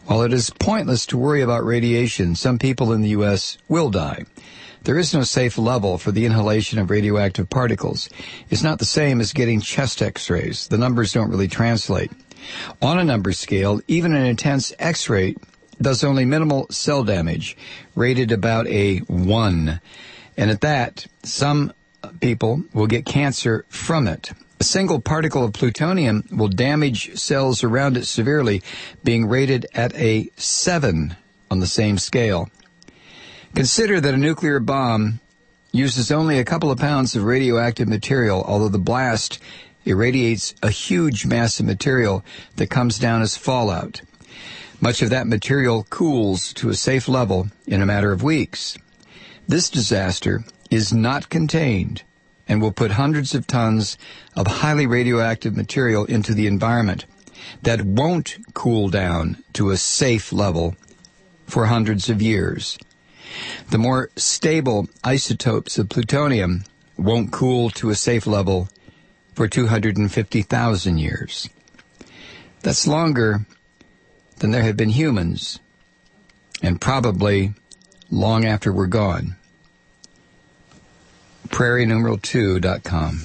While it is pointless to worry about radiation, some people in the U.S. will die. There is no safe level for the inhalation of radioactive particles. It's not the same as getting chest x-rays. The numbers don't really translate. On a number scale, even an intense x-ray does only minimal cell damage, rated about a 1. And at that, some people will get cancer from it. A single particle of plutonium will damage cells around it severely, being rated at a 7 on the same scale. Consider that a nuclear bomb uses only a couple of pounds of radioactive material, although the blast irradiates a huge mass of material that comes down as fallout. Much of that material cools to a safe level in a matter of weeks. This disaster is not contained and will put hundreds of tons of highly radioactive material into the environment that won't cool down to a safe level for hundreds of years. The more stable isotopes of plutonium won't cool to a safe level for 250,000 years. That's longer than there have been humans, and probably long after we're gone. PrairieNumeral2.com.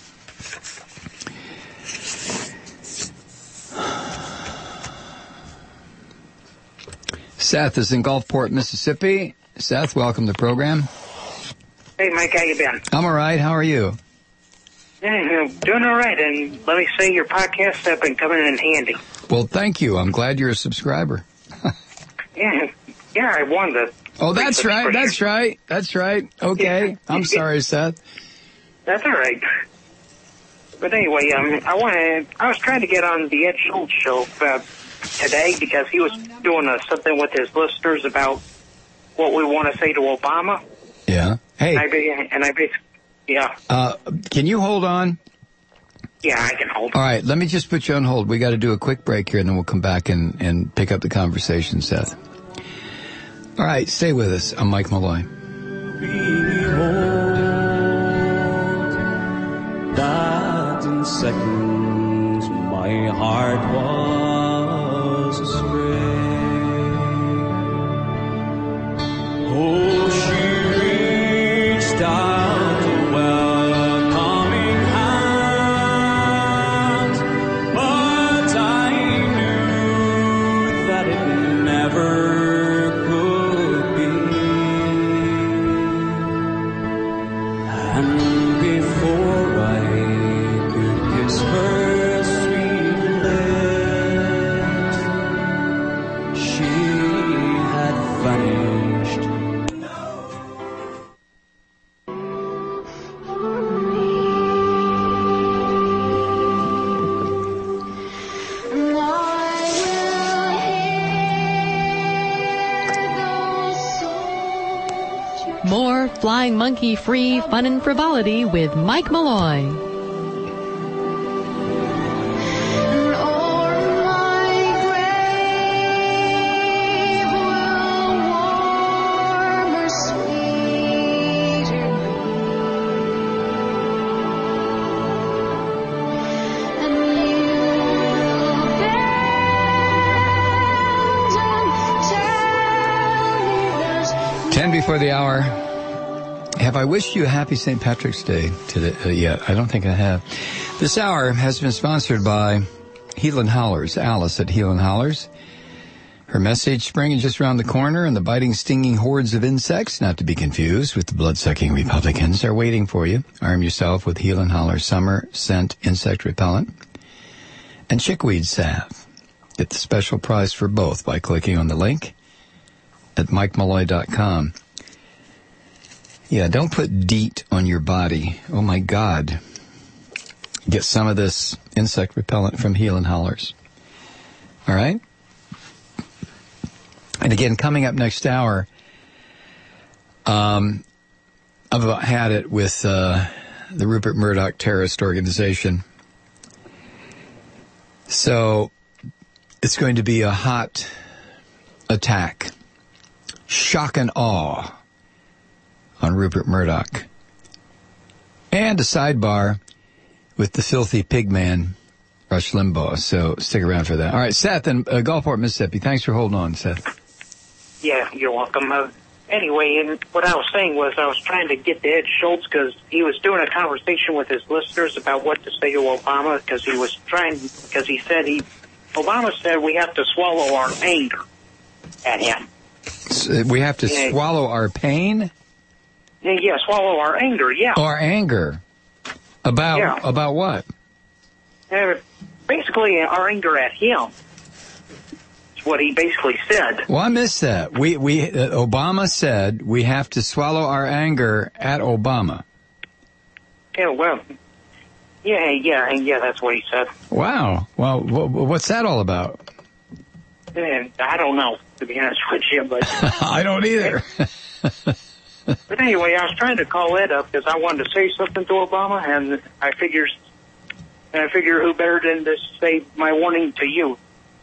Seth is in Gulfport, Mississippi. Seth, welcome to the program. Hey, Mike, how you been? I'm all right. How are you? Yeah, doing all right. And let me say, your podcasts have been coming in handy. Well, thank you. I'm glad you're a subscriber. Yeah, I won the... Oh, that's right. That's right. That's right. Okay. Yeah. I'm sorry, Seth. That's all right. But anyway, I was trying to get on the Ed Schultz show today because he was doing something with his listeners about what we want to say to Obama. Yeah. Hey. Yeah. Can you hold on? Yeah, I can hold. All right. Let me just put you on hold. We got to do a quick break here, and then we'll come back and pick up the conversation, Seth. All right, stay with us. I'm Mike Malloy. Behold, that in seconds my heart was astray. Oh, she reached out a welcoming hand, but I knew that it never Flying Monkey Free Fun and Frivolity with Mike Malloy. Before the hour. Have I wished you a happy St. Patrick's Day today? Yet? I don't think I have. This hour has been sponsored by Heel and Hollers. Alice at Heel and Hollers. Her message, spring is just around the corner, and the biting, stinging hordes of insects, not to be confused with the blood-sucking Republicans, are waiting for you. Arm yourself with Heel and Hollers Summer Scent Insect Repellent and Chickweed Salve. Get the special price for both by clicking on the link at MikeMalloy.com. Yeah, don't put DEET on your body. Oh, my God. Get some of this insect repellent from Heel and Hollers. All right? And again, coming up next hour, I've about had it with the Rupert Murdoch terrorist organization. So it's going to be a hot attack. Shock and awe on Rupert Murdoch. And a sidebar with the filthy pig man Rush Limbaugh. So stick around for that. All right, Seth in Gulfport, Mississippi. Thanks for holding on, Seth. Yeah, you're welcome. Anyway, and what I was saying was I was trying to get to Ed Schultz because he was doing a conversation with his listeners about what to say to Obama because he said Obama said we have to swallow our anger at him. So we have to swallow our pain? Yeah, swallow our anger, yeah. Our anger? About what? Basically, our anger at him. What he basically said. Well, I missed that. Obama said we have to swallow our anger at Obama. Yeah, well, yeah, that's what he said. Wow. Well, what's that all about? I don't know, to be honest with you, but I don't either. But anyway, I was trying to call Ed up because I wanted to say something to Obama, and I figure who better than to say my warning to you.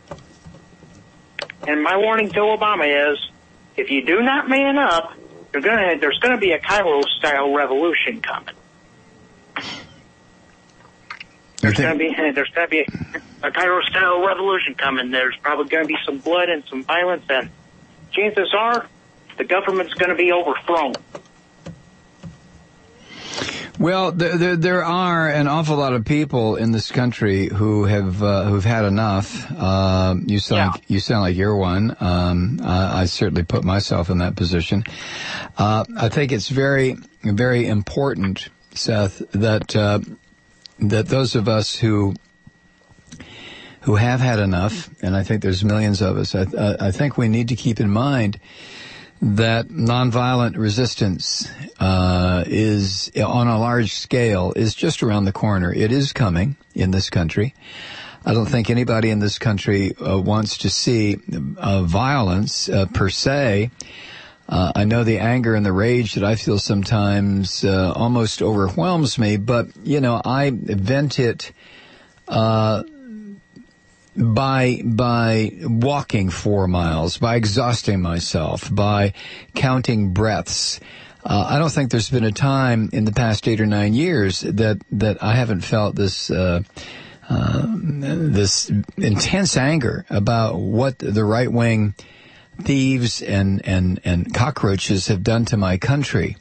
And my warning to Obama is, if you do not man up, there's going to be a Cairo-style revolution coming. There's going to be a Cairo-style revolution coming. There's probably going to be some blood and some violence, and chances are the government's going to be overthrown. Well, there are an awful lot of people in this country who've had enough. You sound like you're one. I certainly put myself in that position. I think it's very, very important, Seth, that those of us who have had enough, and I think there's millions of us, I think we need to keep in mind that nonviolent resistance is on a large scale is just around the corner. It is coming in this country. I don't think anybody in this country wants to see violence per se. I know the anger and the rage that I feel sometimes almost overwhelms me, but I vent it by walking 4 miles, by exhausting myself, by counting breaths. I don't think there's been a time in the past 8 or 9 years that I haven't felt this intense anger about what the right-wing thieves and cockroaches have done to my country.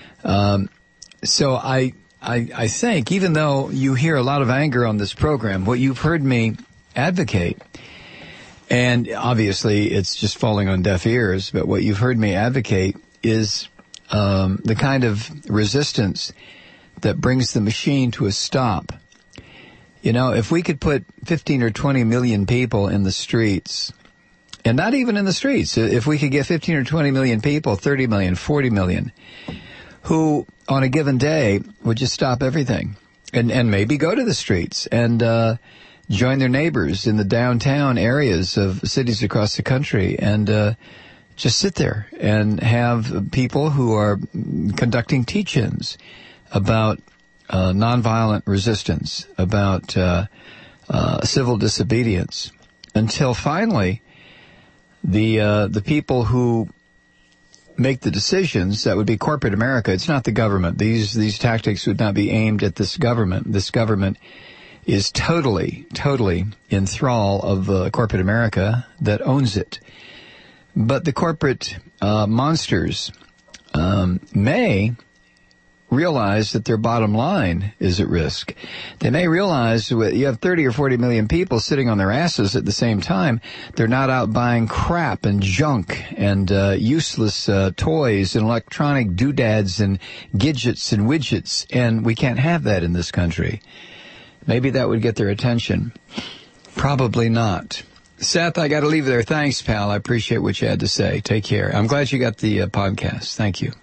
So I think, even though you hear a lot of anger on this program, what you've heard me advocate, and obviously it's just falling on deaf ears, but what you've heard me advocate is the kind of resistance that brings the machine to a stop. If we could put 15 or 20 million people in the streets, and not even in the streets, if we could get 15 or 20 million people, 30 million, 40 million, who on a given day would just stop everything and maybe go to the streets and join their neighbors in the downtown areas of cities across the country and just sit there and have people who are conducting teach-ins about nonviolent resistance, about civil disobedience, until finally the people who make the decisions, that would be corporate America. It's not the government. These tactics would not be aimed at this government. This government is totally in thrall of corporate America that owns it. But the corporate monsters may realize that their bottom line is at risk. They may realize you have 30 or 40 million people sitting on their asses at the same time. They're not out buying crap and junk and useless toys and electronic doodads and gadgets and widgets, and we can't have that in this country. Maybe that would get their attention. Probably not. Seth, I got to leave there. Thanks, pal. I appreciate what you had to say. Take care. I'm glad you got the podcast. Thank you.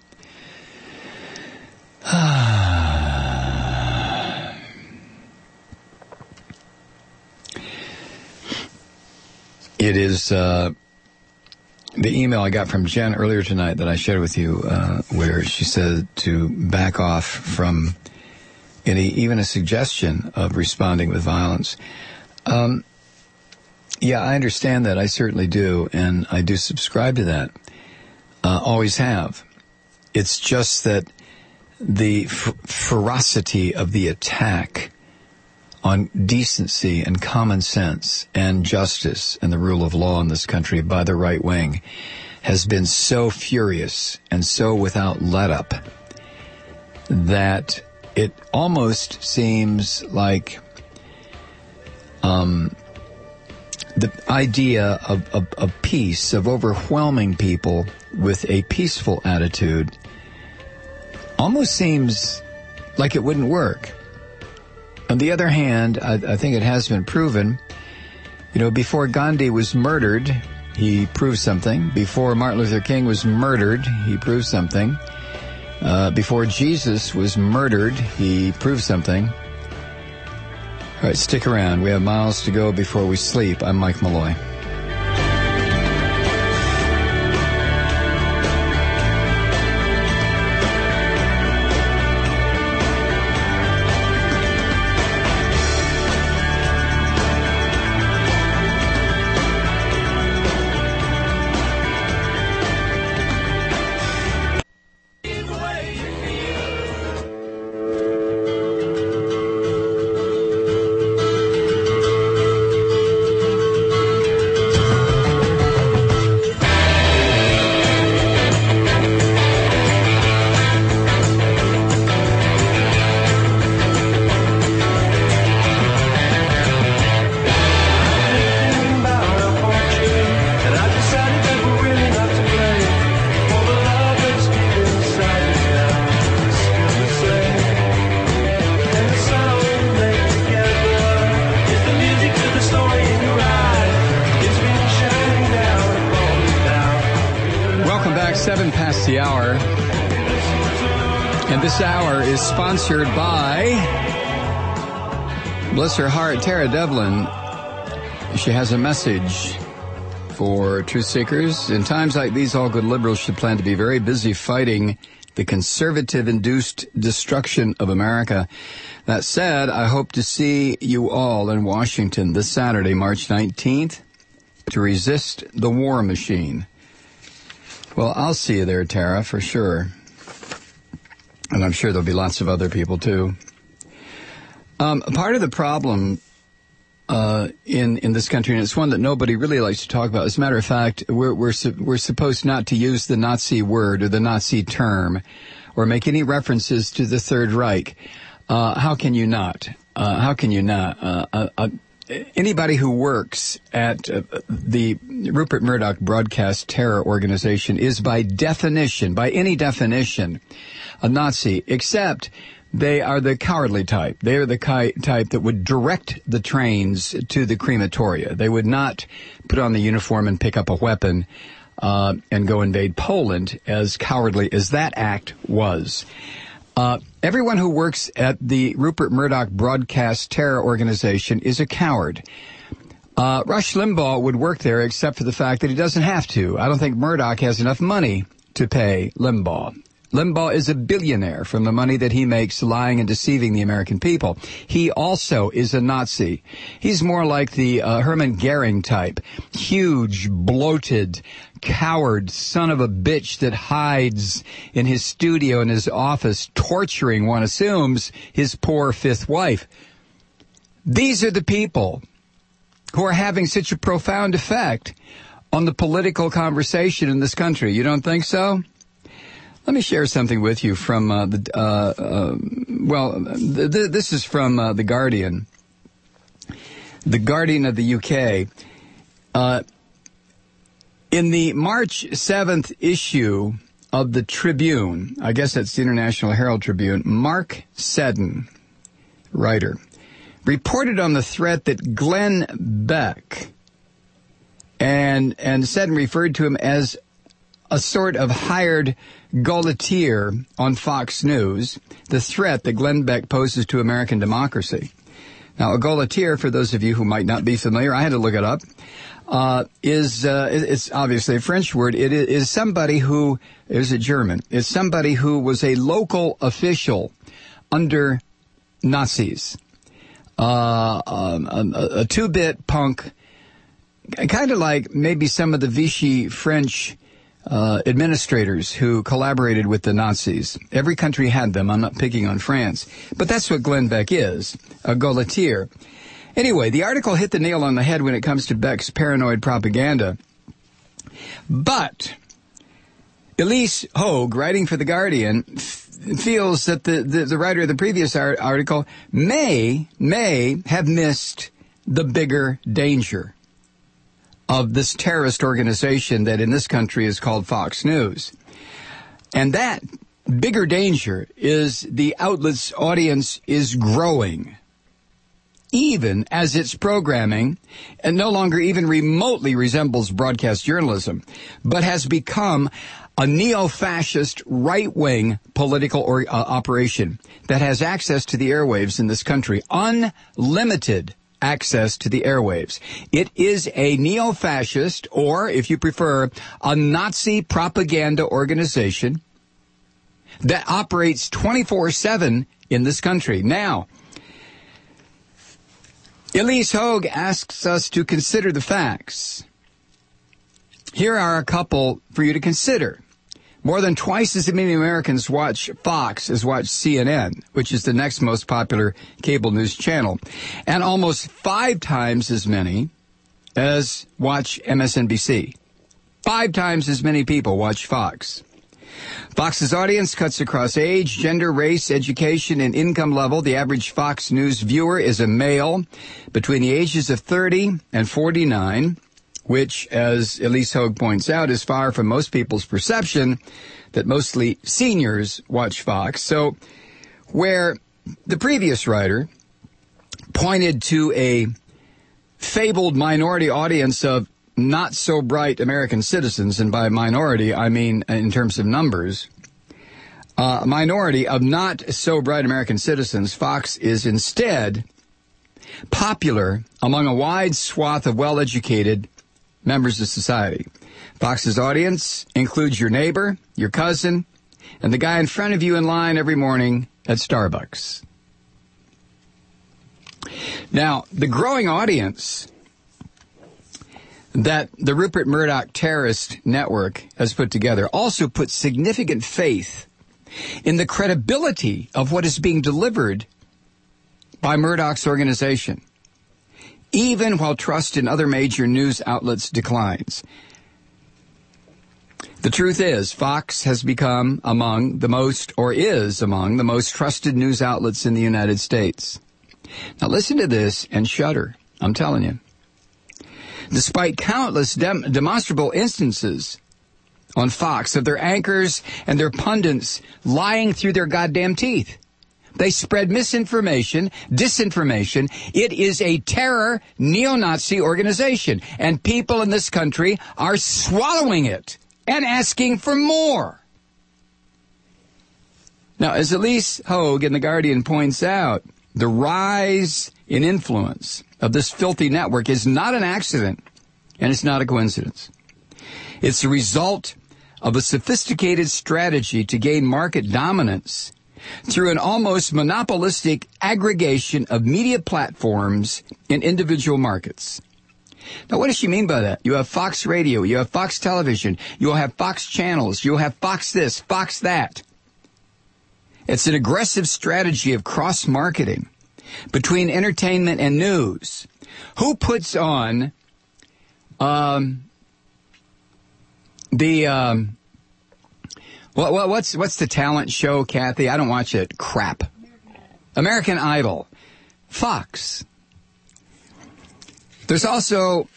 It is the email I got from Jen earlier tonight that I shared with you, where she said to back off from even a suggestion of responding with violence. Yeah, I understand that. I certainly do, and I do subscribe to that. Always have. It's just that the ferocity of the attack on decency and common sense and justice and the rule of law in this country by the right wing has been so furious and so without let-up that it almost seems like the idea of peace, of overwhelming people with a peaceful attitude, almost seems like it wouldn't work. On the other hand, I think it has been proven, before Gandhi was murdered, he proved something. Before Martin Luther King was murdered, he proved something. Before Jesus was murdered, he proved something. All right, stick around. We have miles to go before we sleep. I'm Mike Malloy. Sponsored by, bless her heart, Tara Devlin. She has a message for truth seekers. In times like these, all good liberals should plan to be very busy fighting the conservative-induced destruction of America. That said, I hope to see you all in Washington this Saturday, March 19th, to resist the war machine. Well, I'll see you there, Tara, for sure. And I'm sure there'll be lots of other people, too. Part of the problem in this country, and it's one that nobody really likes to talk about. As a matter of fact, we're supposed not to use the Nazi word or the Nazi term or make any references to the Third Reich. How can you not? How can you not? Anybody who works at the Rupert Murdoch Broadcast Terror Organization is by any definition, a Nazi, except they are the cowardly type. They are the type that would direct the trains to the crematoria. They would not put on the uniform and pick up a weapon and go invade Poland, as cowardly as that act was. Everyone who works at the Rupert Murdoch Broadcast Terror Organization is a coward. Rush Limbaugh would work there except for the fact that he doesn't have to. I don't think Murdoch has enough money to pay Limbaugh. Limbaugh is a billionaire from the money that he makes lying and deceiving the American people. He also is a Nazi. He's more like the Hermann Goering type. Huge, bloated, coward son of a bitch that hides in his studio in his office, torturing, one assumes, his poor fifth wife. These are the people who are having such a profound effect on the political conversation in this country. You don't think so? Let me share something with you from this is from The Guardian. The Guardian of the UK. In the March 7th issue of the Tribune, I guess that's the International Herald Tribune, Mark Seddon, writer, reported on the threat that Glenn Beck, and Seddon referred to him as a sort of hired Gaultier on Fox News, the threat that Glenn Beck poses to American democracy. Now, a Gaultier, for those of you who might not be familiar, I had to look it up, it's obviously a French word. It is somebody who is a German. It's somebody who was a local official under Nazis, a two-bit punk, kind of like maybe some of the Vichy French administrators who collaborated with the Nazis. Every country had them. I'm not picking on France. But that's what Glenn Beck is, a Gauleiter. Anyway, the article hit the nail on the head when it comes to Beck's paranoid propaganda. But Elise Hogue, writing for The Guardian, feels that the writer of the previous article may have missed the bigger danger of this terrorist organization that in this country is called Fox News. And that bigger danger is the outlet's audience is growing, even as its programming and no longer even remotely resembles broadcast journalism, but has become a neo-fascist right-wing political operation that has access to the airwaves in this country, unlimited access to the airwaves. It is a neo-fascist, or if you prefer, a Nazi propaganda organization that operates 24/7 in this country. Now, Elise Hogue asks us to consider the facts. Here are a couple for you to consider. More than twice as many Americans watch Fox as watch CNN, which is the next most popular cable news channel, and almost 5 times as many as watch MSNBC. 5 times as many people watch Fox. Fox's audience cuts across age, gender, race, education, and income level. The average Fox News viewer is a male between the ages of 30 and 49, which, as Elise Hogue points out, is far from most people's perception that mostly seniors watch Fox. So where the previous writer pointed to a fabled minority audience of not-so-bright American citizens, and by minority, I mean in terms of numbers, a minority of not-so-bright American citizens, Fox is instead popular among a wide swath of well-educated members of society. Fox's audience includes your neighbor, your cousin, and the guy in front of you in line every morning at Starbucks. Now, the growing audience that the Rupert Murdoch terrorist network has put together also puts significant faith in the credibility of what is being delivered by Murdoch's organization, even while trust in other major news outlets declines. The truth is, Fox has become among the most, or is among the most trusted news outlets in the United States. Now listen to this and shudder. I'm telling you. Despite countless demonstrable instances on Fox of their anchors and their pundits lying through their goddamn teeth, they spread misinformation, disinformation. It is a terror neo-Nazi organization, and people in this country are swallowing it and asking for more. Now, as Elise Hogue in The Guardian points out, the rise in influence of this filthy network is not an accident, and it's not a coincidence. It's the result of a sophisticated strategy to gain market dominance through an almost monopolistic aggregation of media platforms in individual markets. Now, what does she mean by that? You have Fox Radio, you have Fox Television, you'll have Fox Channels, you'll have Fox this, Fox that. It's an aggressive strategy of cross-marketing between entertainment and news. Who puts on what's the talent show, Kathy? I don't watch it. Crap. American Idol. Fox. There's also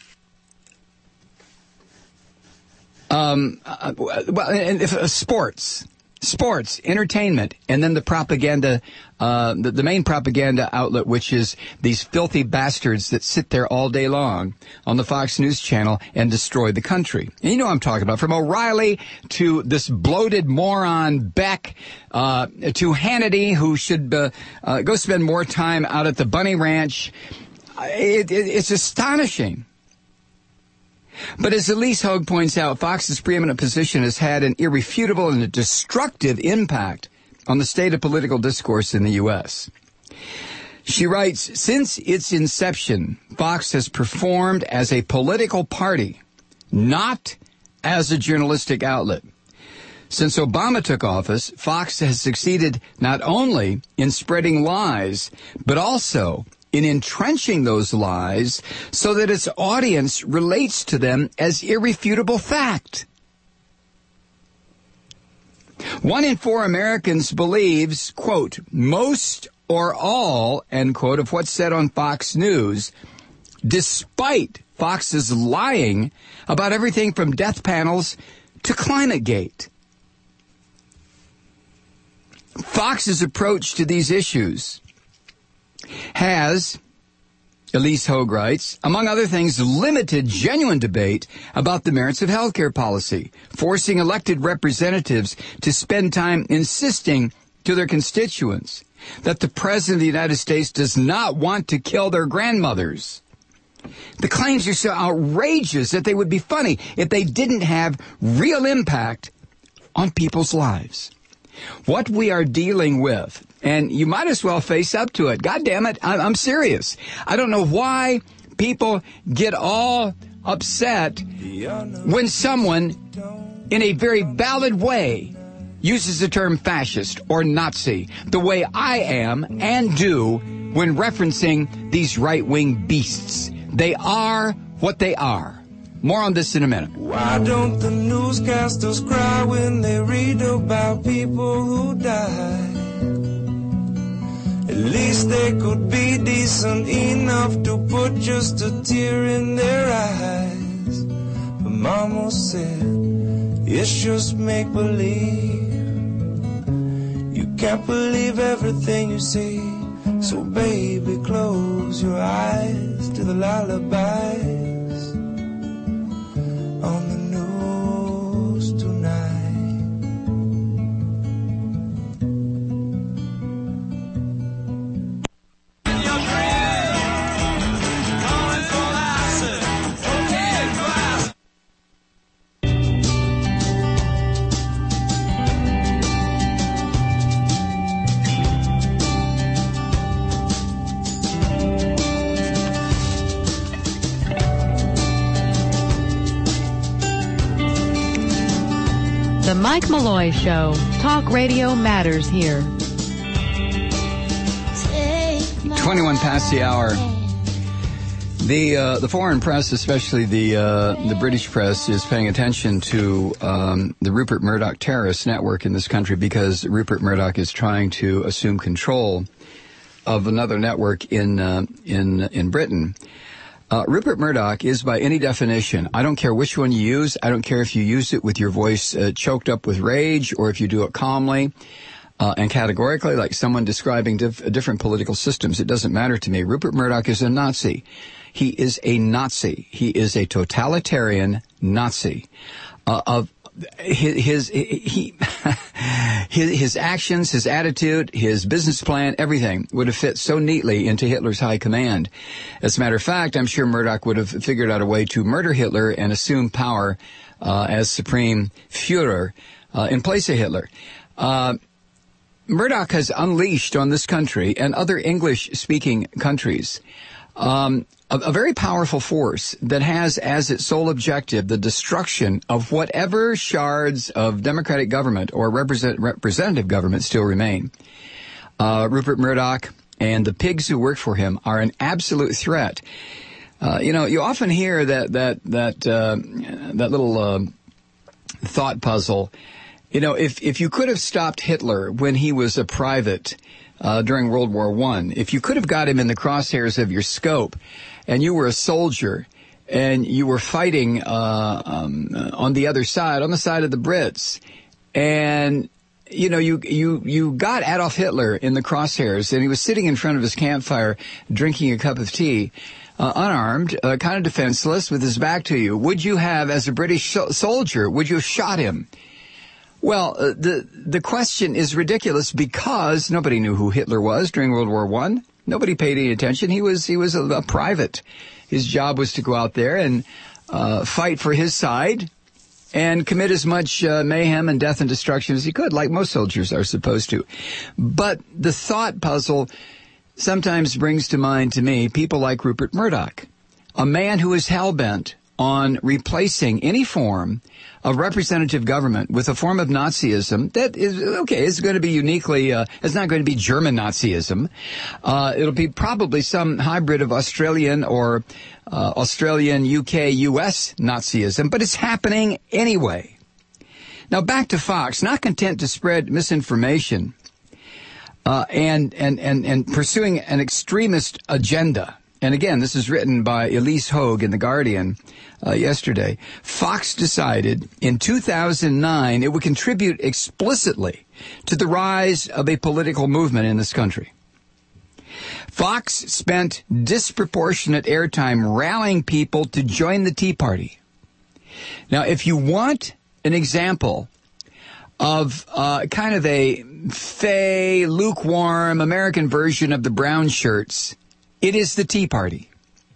sports, entertainment, and then the propaganda, the main propaganda outlet, which is these filthy bastards that sit there all day long on the Fox News channel and destroy the country. And you know what I'm talking about. From O'Reilly to this bloated moron Beck, to Hannity, who should go spend more time out at the Bunny Ranch. It's astonishing. But as Elise Hogue points out, Fox's preeminent position has had an irrefutable and a destructive impact on the state of political discourse in the U.S. She writes, since its inception, Fox has performed as a political party, not as a journalistic outlet. Since Obama took office, Fox has succeeded not only in spreading lies, but also in entrenching those lies so that its audience relates to them as irrefutable fact. 1 in 4 Americans believes, quote, most or all, end quote, of what's said on Fox News, despite Fox's lying about everything from death panels to ClimateGate. Fox's approach to these issues has, Elise Hogue writes, among other things, limited genuine debate about the merits of healthcare policy, forcing elected representatives to spend time insisting to their constituents that the President of the United States does not want to kill their grandmothers. The claims are so outrageous that they would be funny if they didn't have real impact on people's lives. What we are dealing with, and you might as well face up to it. God damn it, I'm serious. I don't know why people get all upset when someone, in a very valid way, uses the term fascist or Nazi, the way I am and do when referencing these right-wing beasts. They are what they are. More on this in a minute. Why don't the newscasters cry when they read about people who die? At least they could be decent enough to put just a tear in their eyes. But Mama said, it's just make-believe. You can't believe everything you see. So baby, close your eyes to the lullabies on the news tonight. The Mike Malloy Show. Talk radio matters here. 21 past the hour. The foreign press, especially the British press, is paying attention to the Rupert Murdoch terrorist network in this country because Rupert Murdoch is trying to assume control of another network in Britain. Rupert Murdoch is, by any definition, I don't care which one you use, I don't care if you use it with your voice choked up with rage or if you do it calmly and categorically, like someone describing different political systems. It doesn't matter to me. Rupert Murdoch is a Nazi. He is a Nazi. He is a totalitarian Nazi. His actions, his attitude, his business plan, everything would have fit so neatly into Hitler's high command. As a matter of fact, I'm sure Murdoch would have figured out a way to murder Hitler and assume power as supreme Führer in place of Hitler. Murdoch has unleashed on this country and other English-speaking countries a very powerful force that has as its sole objective the destruction of whatever shards of democratic government or representative government still remain. Rupert Murdoch and the pigs who work for him are an absolute threat. You often hear that little thought puzzle. If you could have stopped Hitler when he was a private during World War I, if you could have got him in the crosshairs of your scope, and you were a soldier, and you were fighting on the other side, on the side of the Brits, and you got Adolf Hitler in the crosshairs, and he was sitting in front of his campfire drinking a cup of tea, unarmed, kind of defenseless, with his back to you. Would you have, as a British soldier, would you have shot him? Well, the question is ridiculous because nobody knew who Hitler was during World War I. Nobody paid any attention. He was a private. His job was to go out there and fight for his side and commit as much mayhem and death and destruction as he could, like most soldiers are supposed to. But the thought puzzle sometimes brings to mind to me people like Rupert Murdoch, a man who is hell-bent on replacing any form of representative government with a form of Nazism that is going to be uniquely, it's not going to be German Nazism. It'll be probably some hybrid of Australian or Australian, UK, US Nazism, but it's happening anyway. Now back to Fox, not content to spread misinformation, and pursuing an extremist agenda. And again, this is written by Elise Hogue in The Guardian yesterday. Fox decided in 2009 it would contribute explicitly to the rise of a political movement in this country. Fox spent disproportionate airtime rallying people to join the Tea Party. Now, if you want an example of kind of a fey, lukewarm American version of the brown shirts, it is the Tea Party.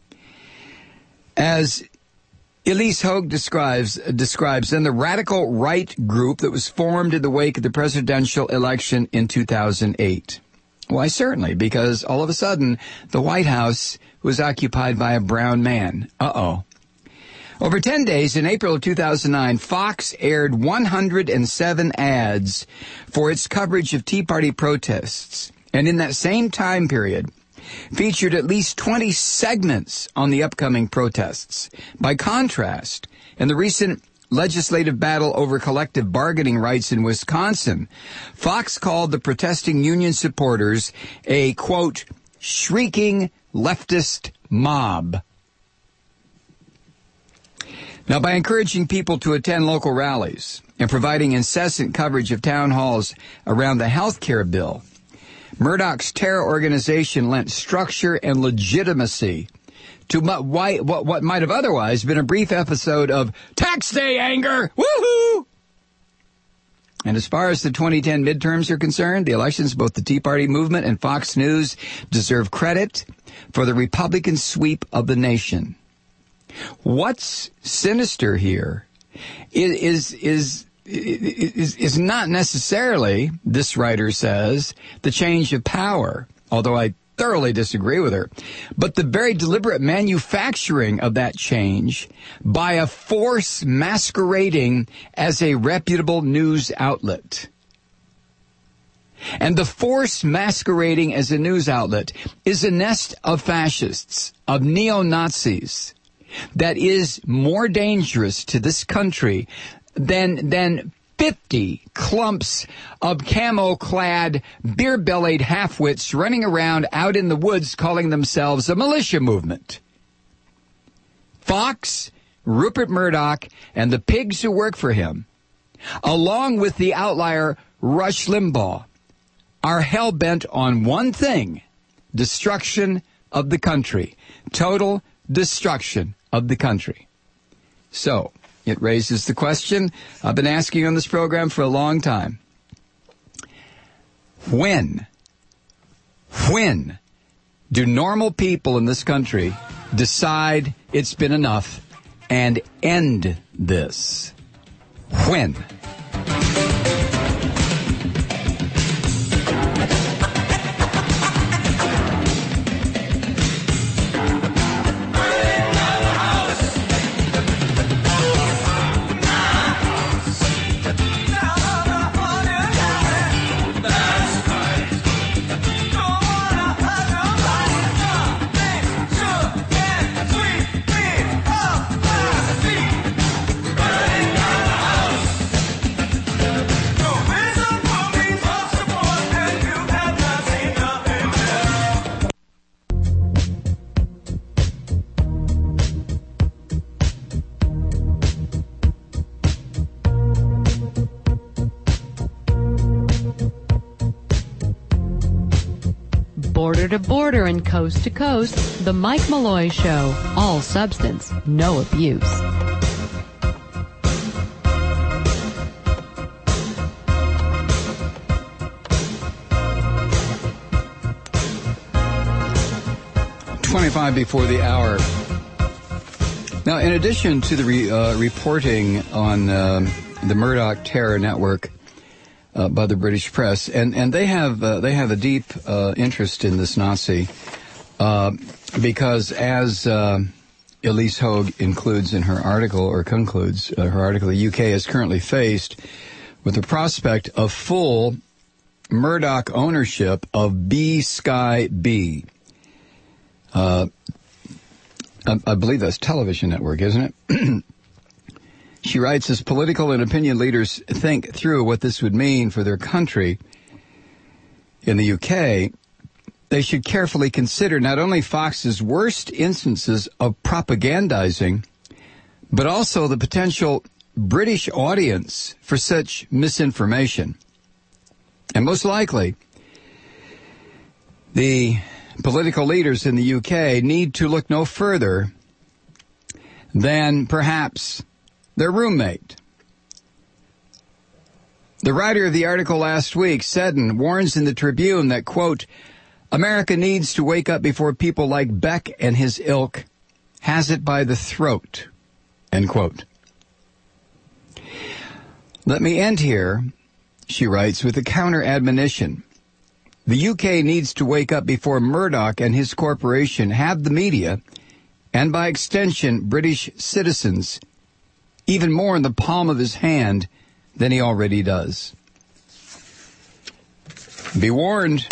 As Elise Hogue describes, then the radical right group that was formed in the wake of the presidential election in 2008. Why, certainly, because all of a sudden the White House was occupied by a brown man. Uh-oh. Over 10 days, in April of 2009, Fox aired 107 ads for its coverage of Tea Party protests. And in that same time period, featured at least 20 segments on the upcoming protests. By contrast, in the recent legislative battle over collective bargaining rights in Wisconsin, Fox called the protesting union supporters a, quote, shrieking leftist mob. Now, by encouraging people to attend local rallies and providing incessant coverage of town halls around the health care bill, Murdoch's terror organization lent structure and legitimacy to what might have otherwise been a brief episode of tax day anger. Woohoo! And as far as the 2010 midterms are concerned, the elections, both the Tea Party movement and Fox News deserve credit for the Republican sweep of the nation. What's sinister here is not necessarily, this writer says, the change of power, although I thoroughly disagree with her, but the very deliberate manufacturing of that change by a force masquerading as a reputable news outlet. And the force masquerading as a news outlet is a nest of fascists, of neo-Nazis, that is more dangerous to this country than 50 clumps of camo-clad, beer-bellied half-wits running around out in the woods calling themselves a militia movement. Fox, Rupert Murdoch, and the pigs who work for him, along with the outlier Rush Limbaugh, are hell-bent on one thing: destruction of the country. Total destruction of the country. So, it raises the question I've been asking on this program for a long time. When do normal people in this country decide it's been enough and end this? When? Border to border and coast to coast, The Mike Malloy Show. All substance, no abuse. .25 before the hour. Now, in addition to the reporting on the Murdoch Terror Network by the British press, and they have a deep interest in this Nazi because as Elise Hogue includes in her article, or concludes her article, the UK is currently faced with the prospect of full Murdoch ownership of B-Sky B. I believe that's television network, isn't it? She writes, as political and opinion leaders think through what this would mean for their country in the UK, they should carefully consider not only Fox's worst instances of propagandizing, but also the potential British audience for such misinformation. And most likely, the political leaders in the UK need to look no further than perhaps their roommate. The writer of the article last week, Seddon, warns in the Tribune that, quote, America needs to wake up before people like Beck and his ilk has it by the throat, end quote. Let me end here, she writes, with a counter-admonition. The UK needs to wake up before Murdoch and his corporation have the media, and by extension, British citizens, even more in the palm of his hand than he already does. Be warned.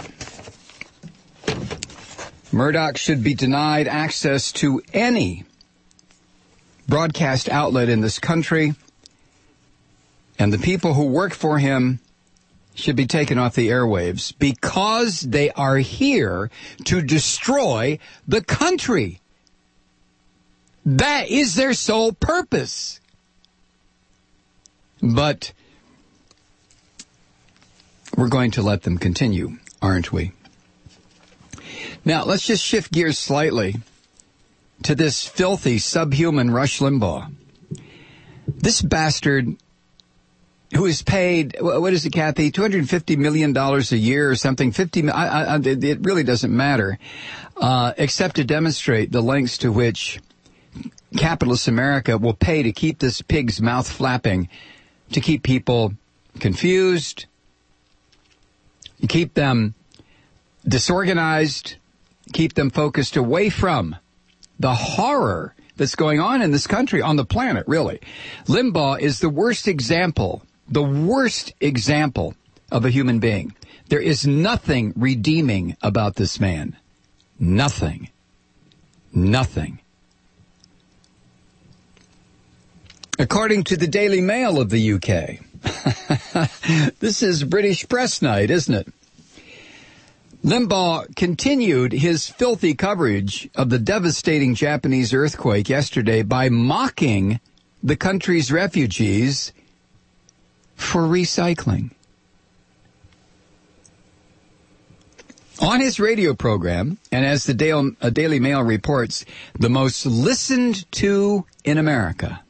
Murdoch should be denied access to any broadcast outlet in this country, and the people who work for him should be taken off the airwaves because they are here to destroy the country. That is their sole purpose. But we're going to let them continue, aren't we? Now, let's just shift gears slightly to this filthy, subhuman Rush Limbaugh. This bastard who is paid, what is it, Kathy, $250 million a year or something, it really doesn't matter, except to demonstrate the lengths to which capitalist America will pay to keep this pig's mouth flapping, to keep people confused, keep them disorganized, keep them focused away from the horror that's going on in this country, on the planet, really. Limbaugh is the worst example of a human being. There is nothing redeeming about this man. Nothing. Nothing. According to the Daily Mail of the UK, this is British press night, isn't it? Limbaugh continued his filthy coverage of the devastating Japanese earthquake yesterday by mocking the country's refugees for recycling. On his radio program, and as the Daily Mail reports, the most listened to in America,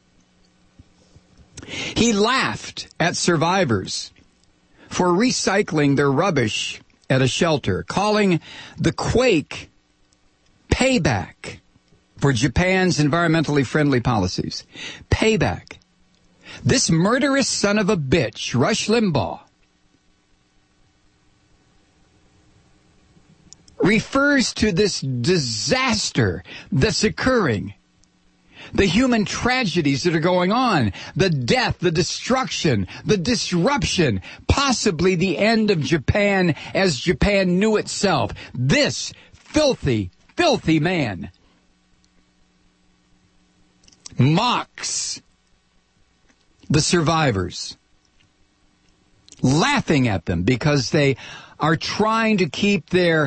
he laughed at survivors for recycling their rubbish at a shelter, calling the quake payback for Japan's environmentally friendly policies. Payback. This murderous son of a bitch, Rush Limbaugh, refers to this disaster that's occurring, the human tragedies that are going on, the death, the destruction, the disruption, possibly the end of Japan as Japan knew itself. This filthy, filthy man mocks the survivors, laughing at them because they are trying to keep their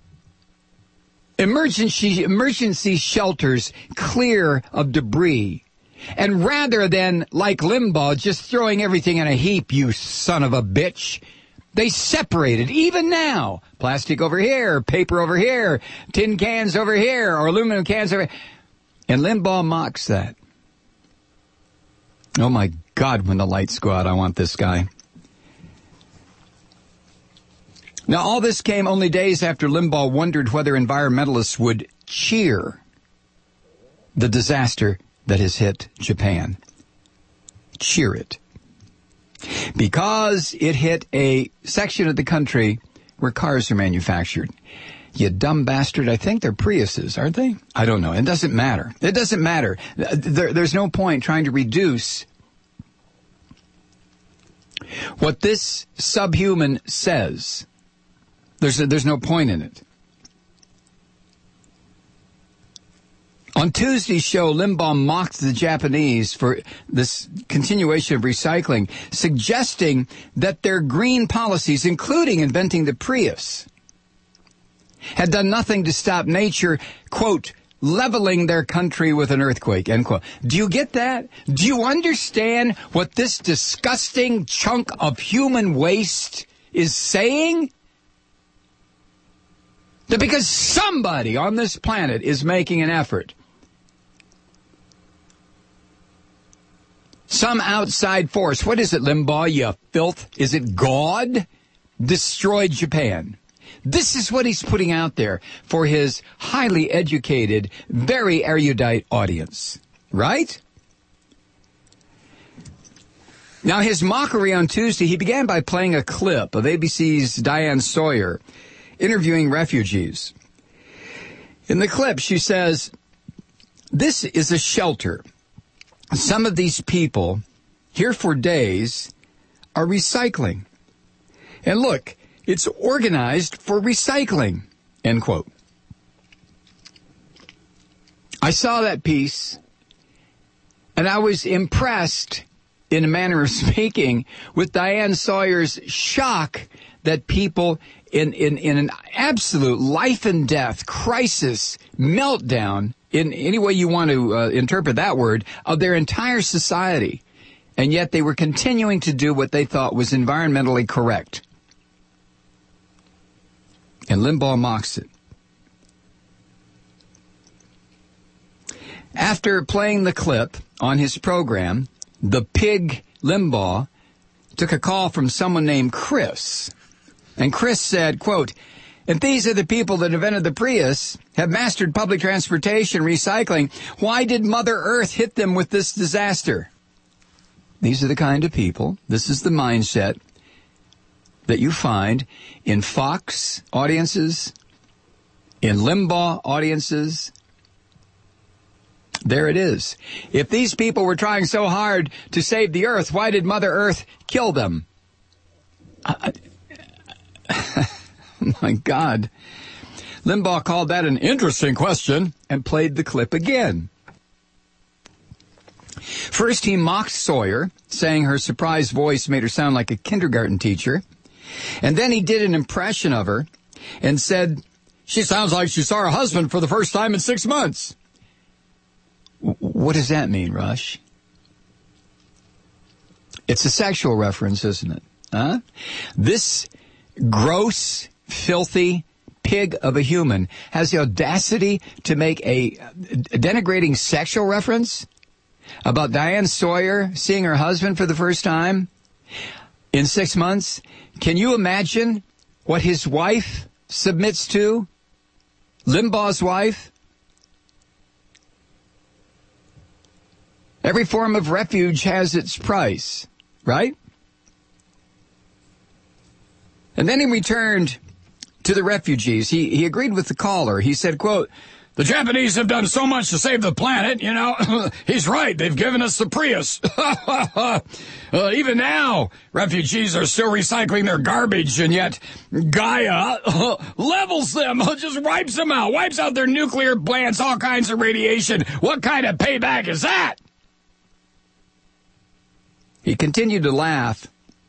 emergency shelters clear of debris. And rather than, like Limbaugh, just throwing everything in a heap, you son of a bitch, they separated. Even now, plastic over here, paper over here, tin cans over here, or aluminum cans over here. And Limbaugh mocks that. Oh my God, when the lights go out, I want this guy. Now, all this came only days after Limbaugh wondered whether environmentalists would cheer the disaster that has hit Japan. Cheer it. Because it hit a section of the country where cars are manufactured. You dumb bastard. I think they're Priuses, aren't they? I don't know. It doesn't matter. It doesn't matter. There's no point trying to reduce what this subhuman says. There's no point in it. On Tuesday's show, Limbaugh mocked the Japanese for this continuation of recycling, suggesting that their green policies, including inventing the Prius, had done nothing to stop nature, quote, leveling their country with an earthquake, end quote. Do you get that? Do you understand what this disgusting chunk of human waste is saying? That because somebody on this planet is making an effort, some outside force, what is it, Limbaugh, you filth? Is it God? Destroyed Japan. This is what he's putting out there for his highly educated, very erudite audience. Right? Now, his mockery on Tuesday, he began by playing a clip of ABC's Diane Sawyer interviewing refugees. In the clip, she says, "This is a shelter. Some of these people, here for days, are recycling. And look, it's organized for recycling," end quote. I saw that piece, and I was impressed, in a manner of speaking, with Diane Sawyer's shock that people in an absolute life and death crisis meltdown, in any way you want to interpret that word, of their entire society, and yet they were continuing to do what they thought was environmentally correct. And Limbaugh mocks it. After playing the clip on his program, the pig Limbaugh took a call from someone named Chris. And Chris said, quote, "If these are the people that invented the Prius, have mastered public transportation, recycling, why did Mother Earth hit them with this disaster?" These are the kind of people, this is the mindset that you find in Fox audiences, in Limbaugh audiences. There it is. If these people were trying so hard to save the earth, why did Mother Earth kill them? My God. Limbaugh called that an interesting question and played the clip again. First, he mocked Sawyer, saying her surprised voice made her sound like a kindergarten teacher. And then he did an impression of her and said, "She sounds like she saw her husband for the first time in 6 months." What does that mean, Rush? It's a sexual reference, isn't it? Huh? This gross, filthy pig of a human has the audacity to make a denigrating sexual reference about Diane Sawyer seeing her husband for the first time in 6 months. Can you imagine what his wife submits to? Limbaugh's wife? Every form of refuge has its price, right? And then he returned to the refugees. He agreed with the caller. He said, quote, "The Japanese have done so much to save the planet, you know." He's right. They've given us the Prius. Even now, refugees are still recycling their garbage, and yet Gaia levels them, just wipes them out, wipes out their nuclear plants, all kinds of radiation. What kind of payback is that? He continued to laugh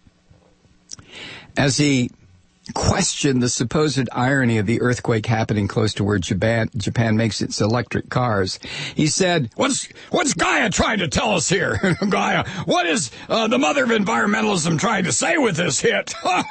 as he questioned the supposed irony of the earthquake happening close to where Japan makes its electric cars. He said, What's Gaia trying to tell us here? Gaia, what is the mother of environmentalism trying to say with this hit?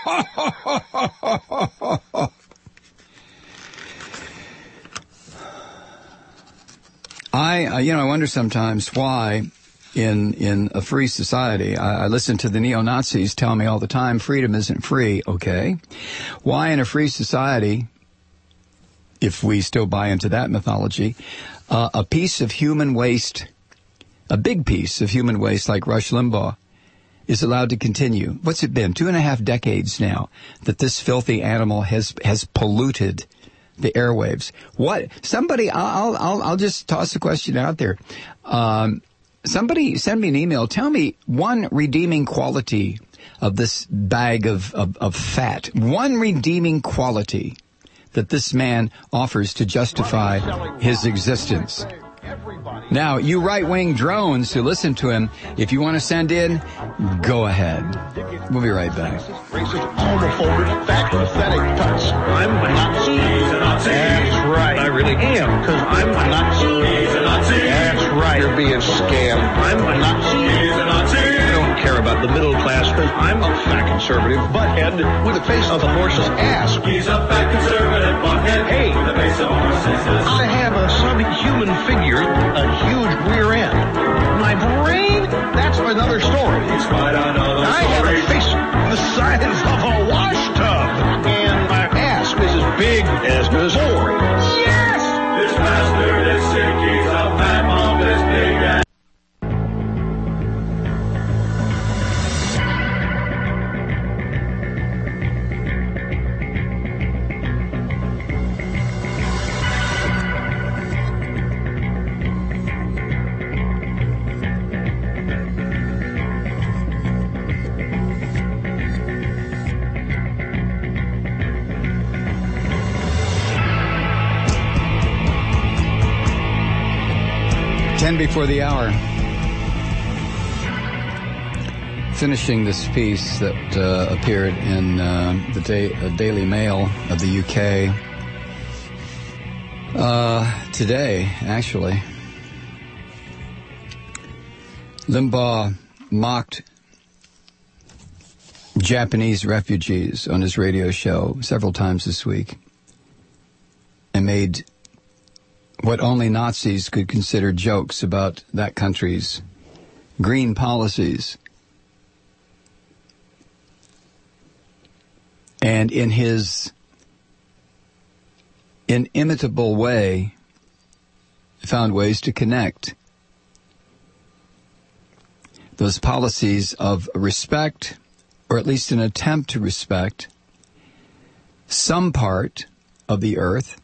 I wonder sometimes why in a free society, I listen to the neo-Nazis tell me all the time, freedom isn't free. Okay. Why in a free society, if we still buy into that mythology, a piece of human waste, a big piece of human waste like Rush Limbaugh, is allowed to continue? What's it been? 2.5 decades now that this filthy animal has polluted the airwaves. What? Somebody, I'll just toss a question out there. Somebody send me an email. Tell me one redeeming quality of this bag of fat. One redeeming quality that this man offers to justify his existence. Now, you right-wing drones who listen to him, if you want to send in, go ahead. We'll be right back. Racist, homophobic, fat, pathetic cuts. I'm a Nazi. He's a Nazi. That's right. I really am, because I'm a Nazi. He's a Nazi. That's right. You're being scammed. I'm a Nazi. He's a Nazi. I don't care about the middle class, because I'm a fat conservative butthead with the face of a horse's ass. He's a fat conservative butthead. Hey, with the face of a horse's ass. I have a subhuman figure, a huge rear end. My brain, that's another story. It's quite another I have a face the size of a wash tub, and my ass is as big as Missouri. Yes! This bastard is sick. He's a fat mom this big ass. Before the hour, finishing this piece that appeared in the Daily Mail of the UK today, actually. Limbaugh mocked Japanese refugees on his radio show several times this week and made what only Nazis could consider jokes about that country's green policies. And in his inimitable way, found ways to connect those policies of respect, or at least an attempt to respect, some part of the earth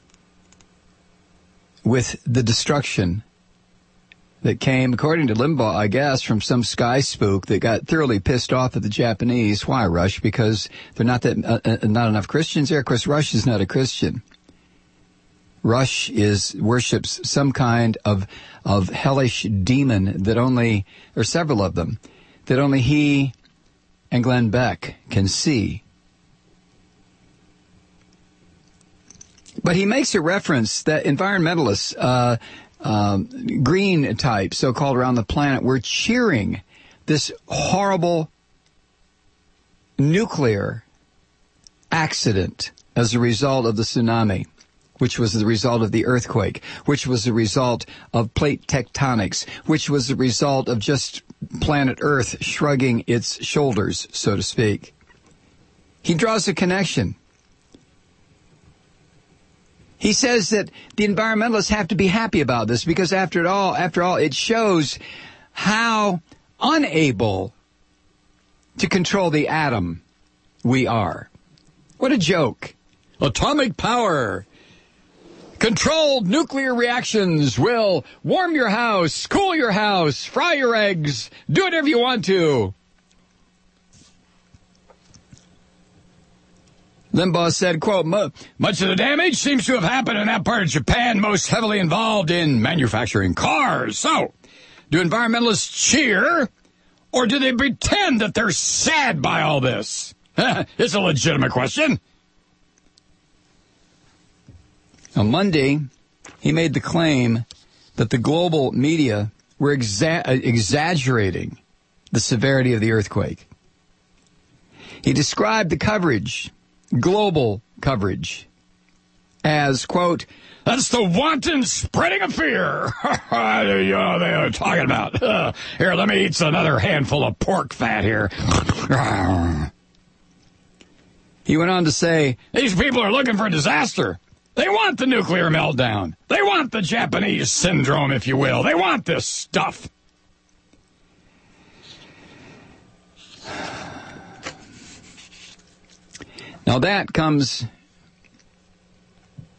with the destruction that came, according to Limbaugh, I guess, from some sky spook that got thoroughly pissed off at the Japanese. Why, Rush? Because they're not enough Christians there. Of course, Rush is not a Christian. Rush worships some kind of hellish demon that only, or several of them, that only he and Glenn Beck can see. But he makes a reference that environmentalists, green type, so-called around the planet, were cheering this horrible nuclear accident as a result of the tsunami, which was the result of the earthquake, which was the result of plate tectonics, which was the result of just planet Earth shrugging its shoulders, so to speak. He draws a connection. He says that the environmentalists have to be happy about this because after all, it shows how unable to control the atom we are. What a joke. Atomic power. Controlled nuclear reactions will warm your house, cool your house, fry your eggs, do whatever you want to. Limbaugh said, quote, much of the damage seems to have happened in that part of Japan most heavily involved in manufacturing cars. So, do environmentalists cheer, or do they pretend that they're sad by all this? It's a legitimate question. On Monday, he made the claim that the global media were exaggerating the severity of the earthquake. He described the coverage, global coverage, as, quote, that's the wanton spreading of fear. They are talking about. Here, let me eat another handful of pork fat here. He went on to say, these people are looking for disaster. They want the nuclear meltdown. They want the Japanese syndrome, if you will. They want this stuff. Now that comes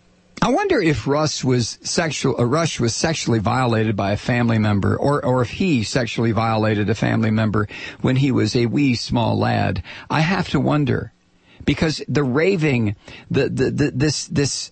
I wonder if Rush was sexually violated by a family member, or if he sexually violated a family member when he was a wee small lad. I have to wonder, because the raving, this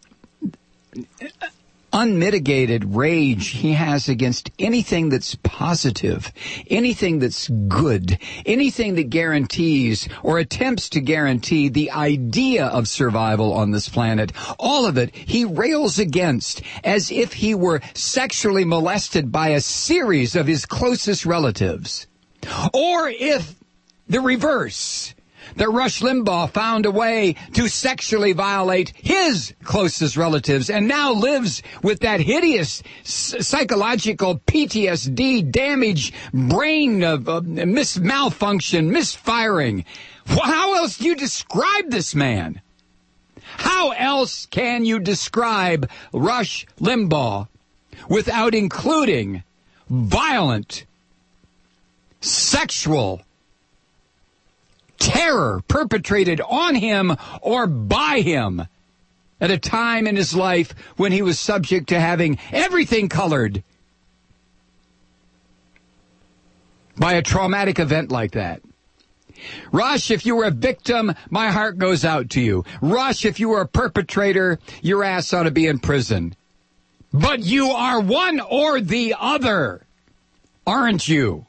unmitigated rage he has against anything that's positive, anything that's good, anything that guarantees or attempts to guarantee the idea of survival on this planet, all of it he rails against as if he were sexually molested by a series of his closest relatives. Or if the reverse, that Rush Limbaugh found a way to sexually violate his closest relatives and now lives with that hideous psychological PTSD damage, brain malfunction, misfiring. How else do you describe this man? How else can you describe Rush Limbaugh without including violent, sexual terror perpetrated on him or by him at a time in his life when he was subject to having everything colored by a traumatic event like that? Rush, if you were a victim, my heart goes out to you. Rush, if you were a perpetrator, your ass ought to be in prison. But you are one or the other, aren't you?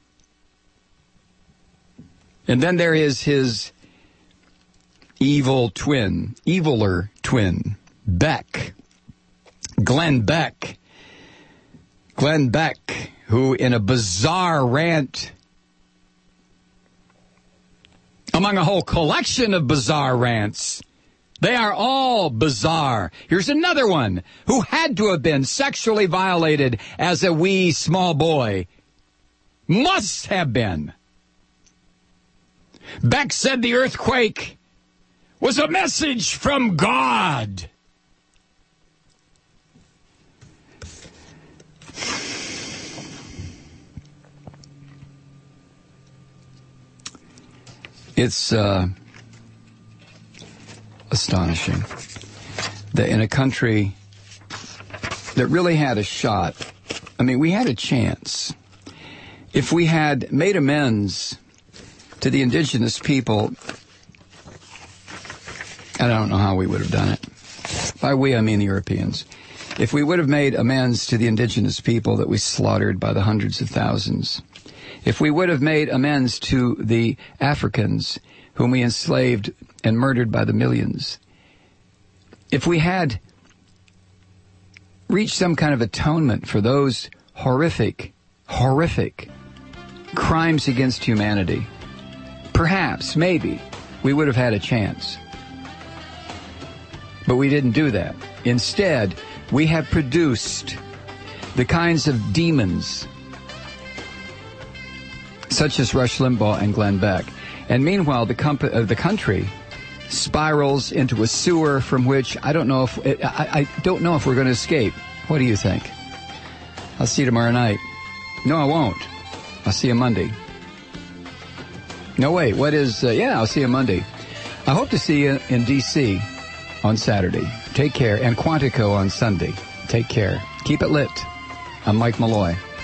And then there is his eviler twin, Beck. Glenn Beck. Glenn Beck, who in a bizarre rant, among a whole collection of bizarre rants, they are all bizarre. Here's another one who had to have been sexually violated as a wee small boy. Must have been. Beck said the earthquake was a message from God. It's astonishing that in a country that really had a shot, I mean, we had a chance. If we had made amends to the indigenous people, I don't know how we would have done it. By we, I mean the Europeans. If we would have made amends to the indigenous people that we slaughtered by the hundreds of thousands, if we would have made amends to the Africans whom we enslaved and murdered by the millions, if we had reached some kind of atonement for those horrific crimes against humanity, perhaps, maybe, we would have had a chance. But we didn't do that. Instead, we have produced the kinds of demons such as Rush Limbaugh and Glenn Beck. And meanwhile, the country spirals into a sewer from which I don't know if we're going to escape. What do you think? I'll see you tomorrow night. No, I won't. I'll see you Monday. No, wait, what is... I'll see you Monday. I hope to see you in D.C. on Saturday. Take care. And Quantico on Sunday. Take care. Keep it lit. I'm Mike Malloy.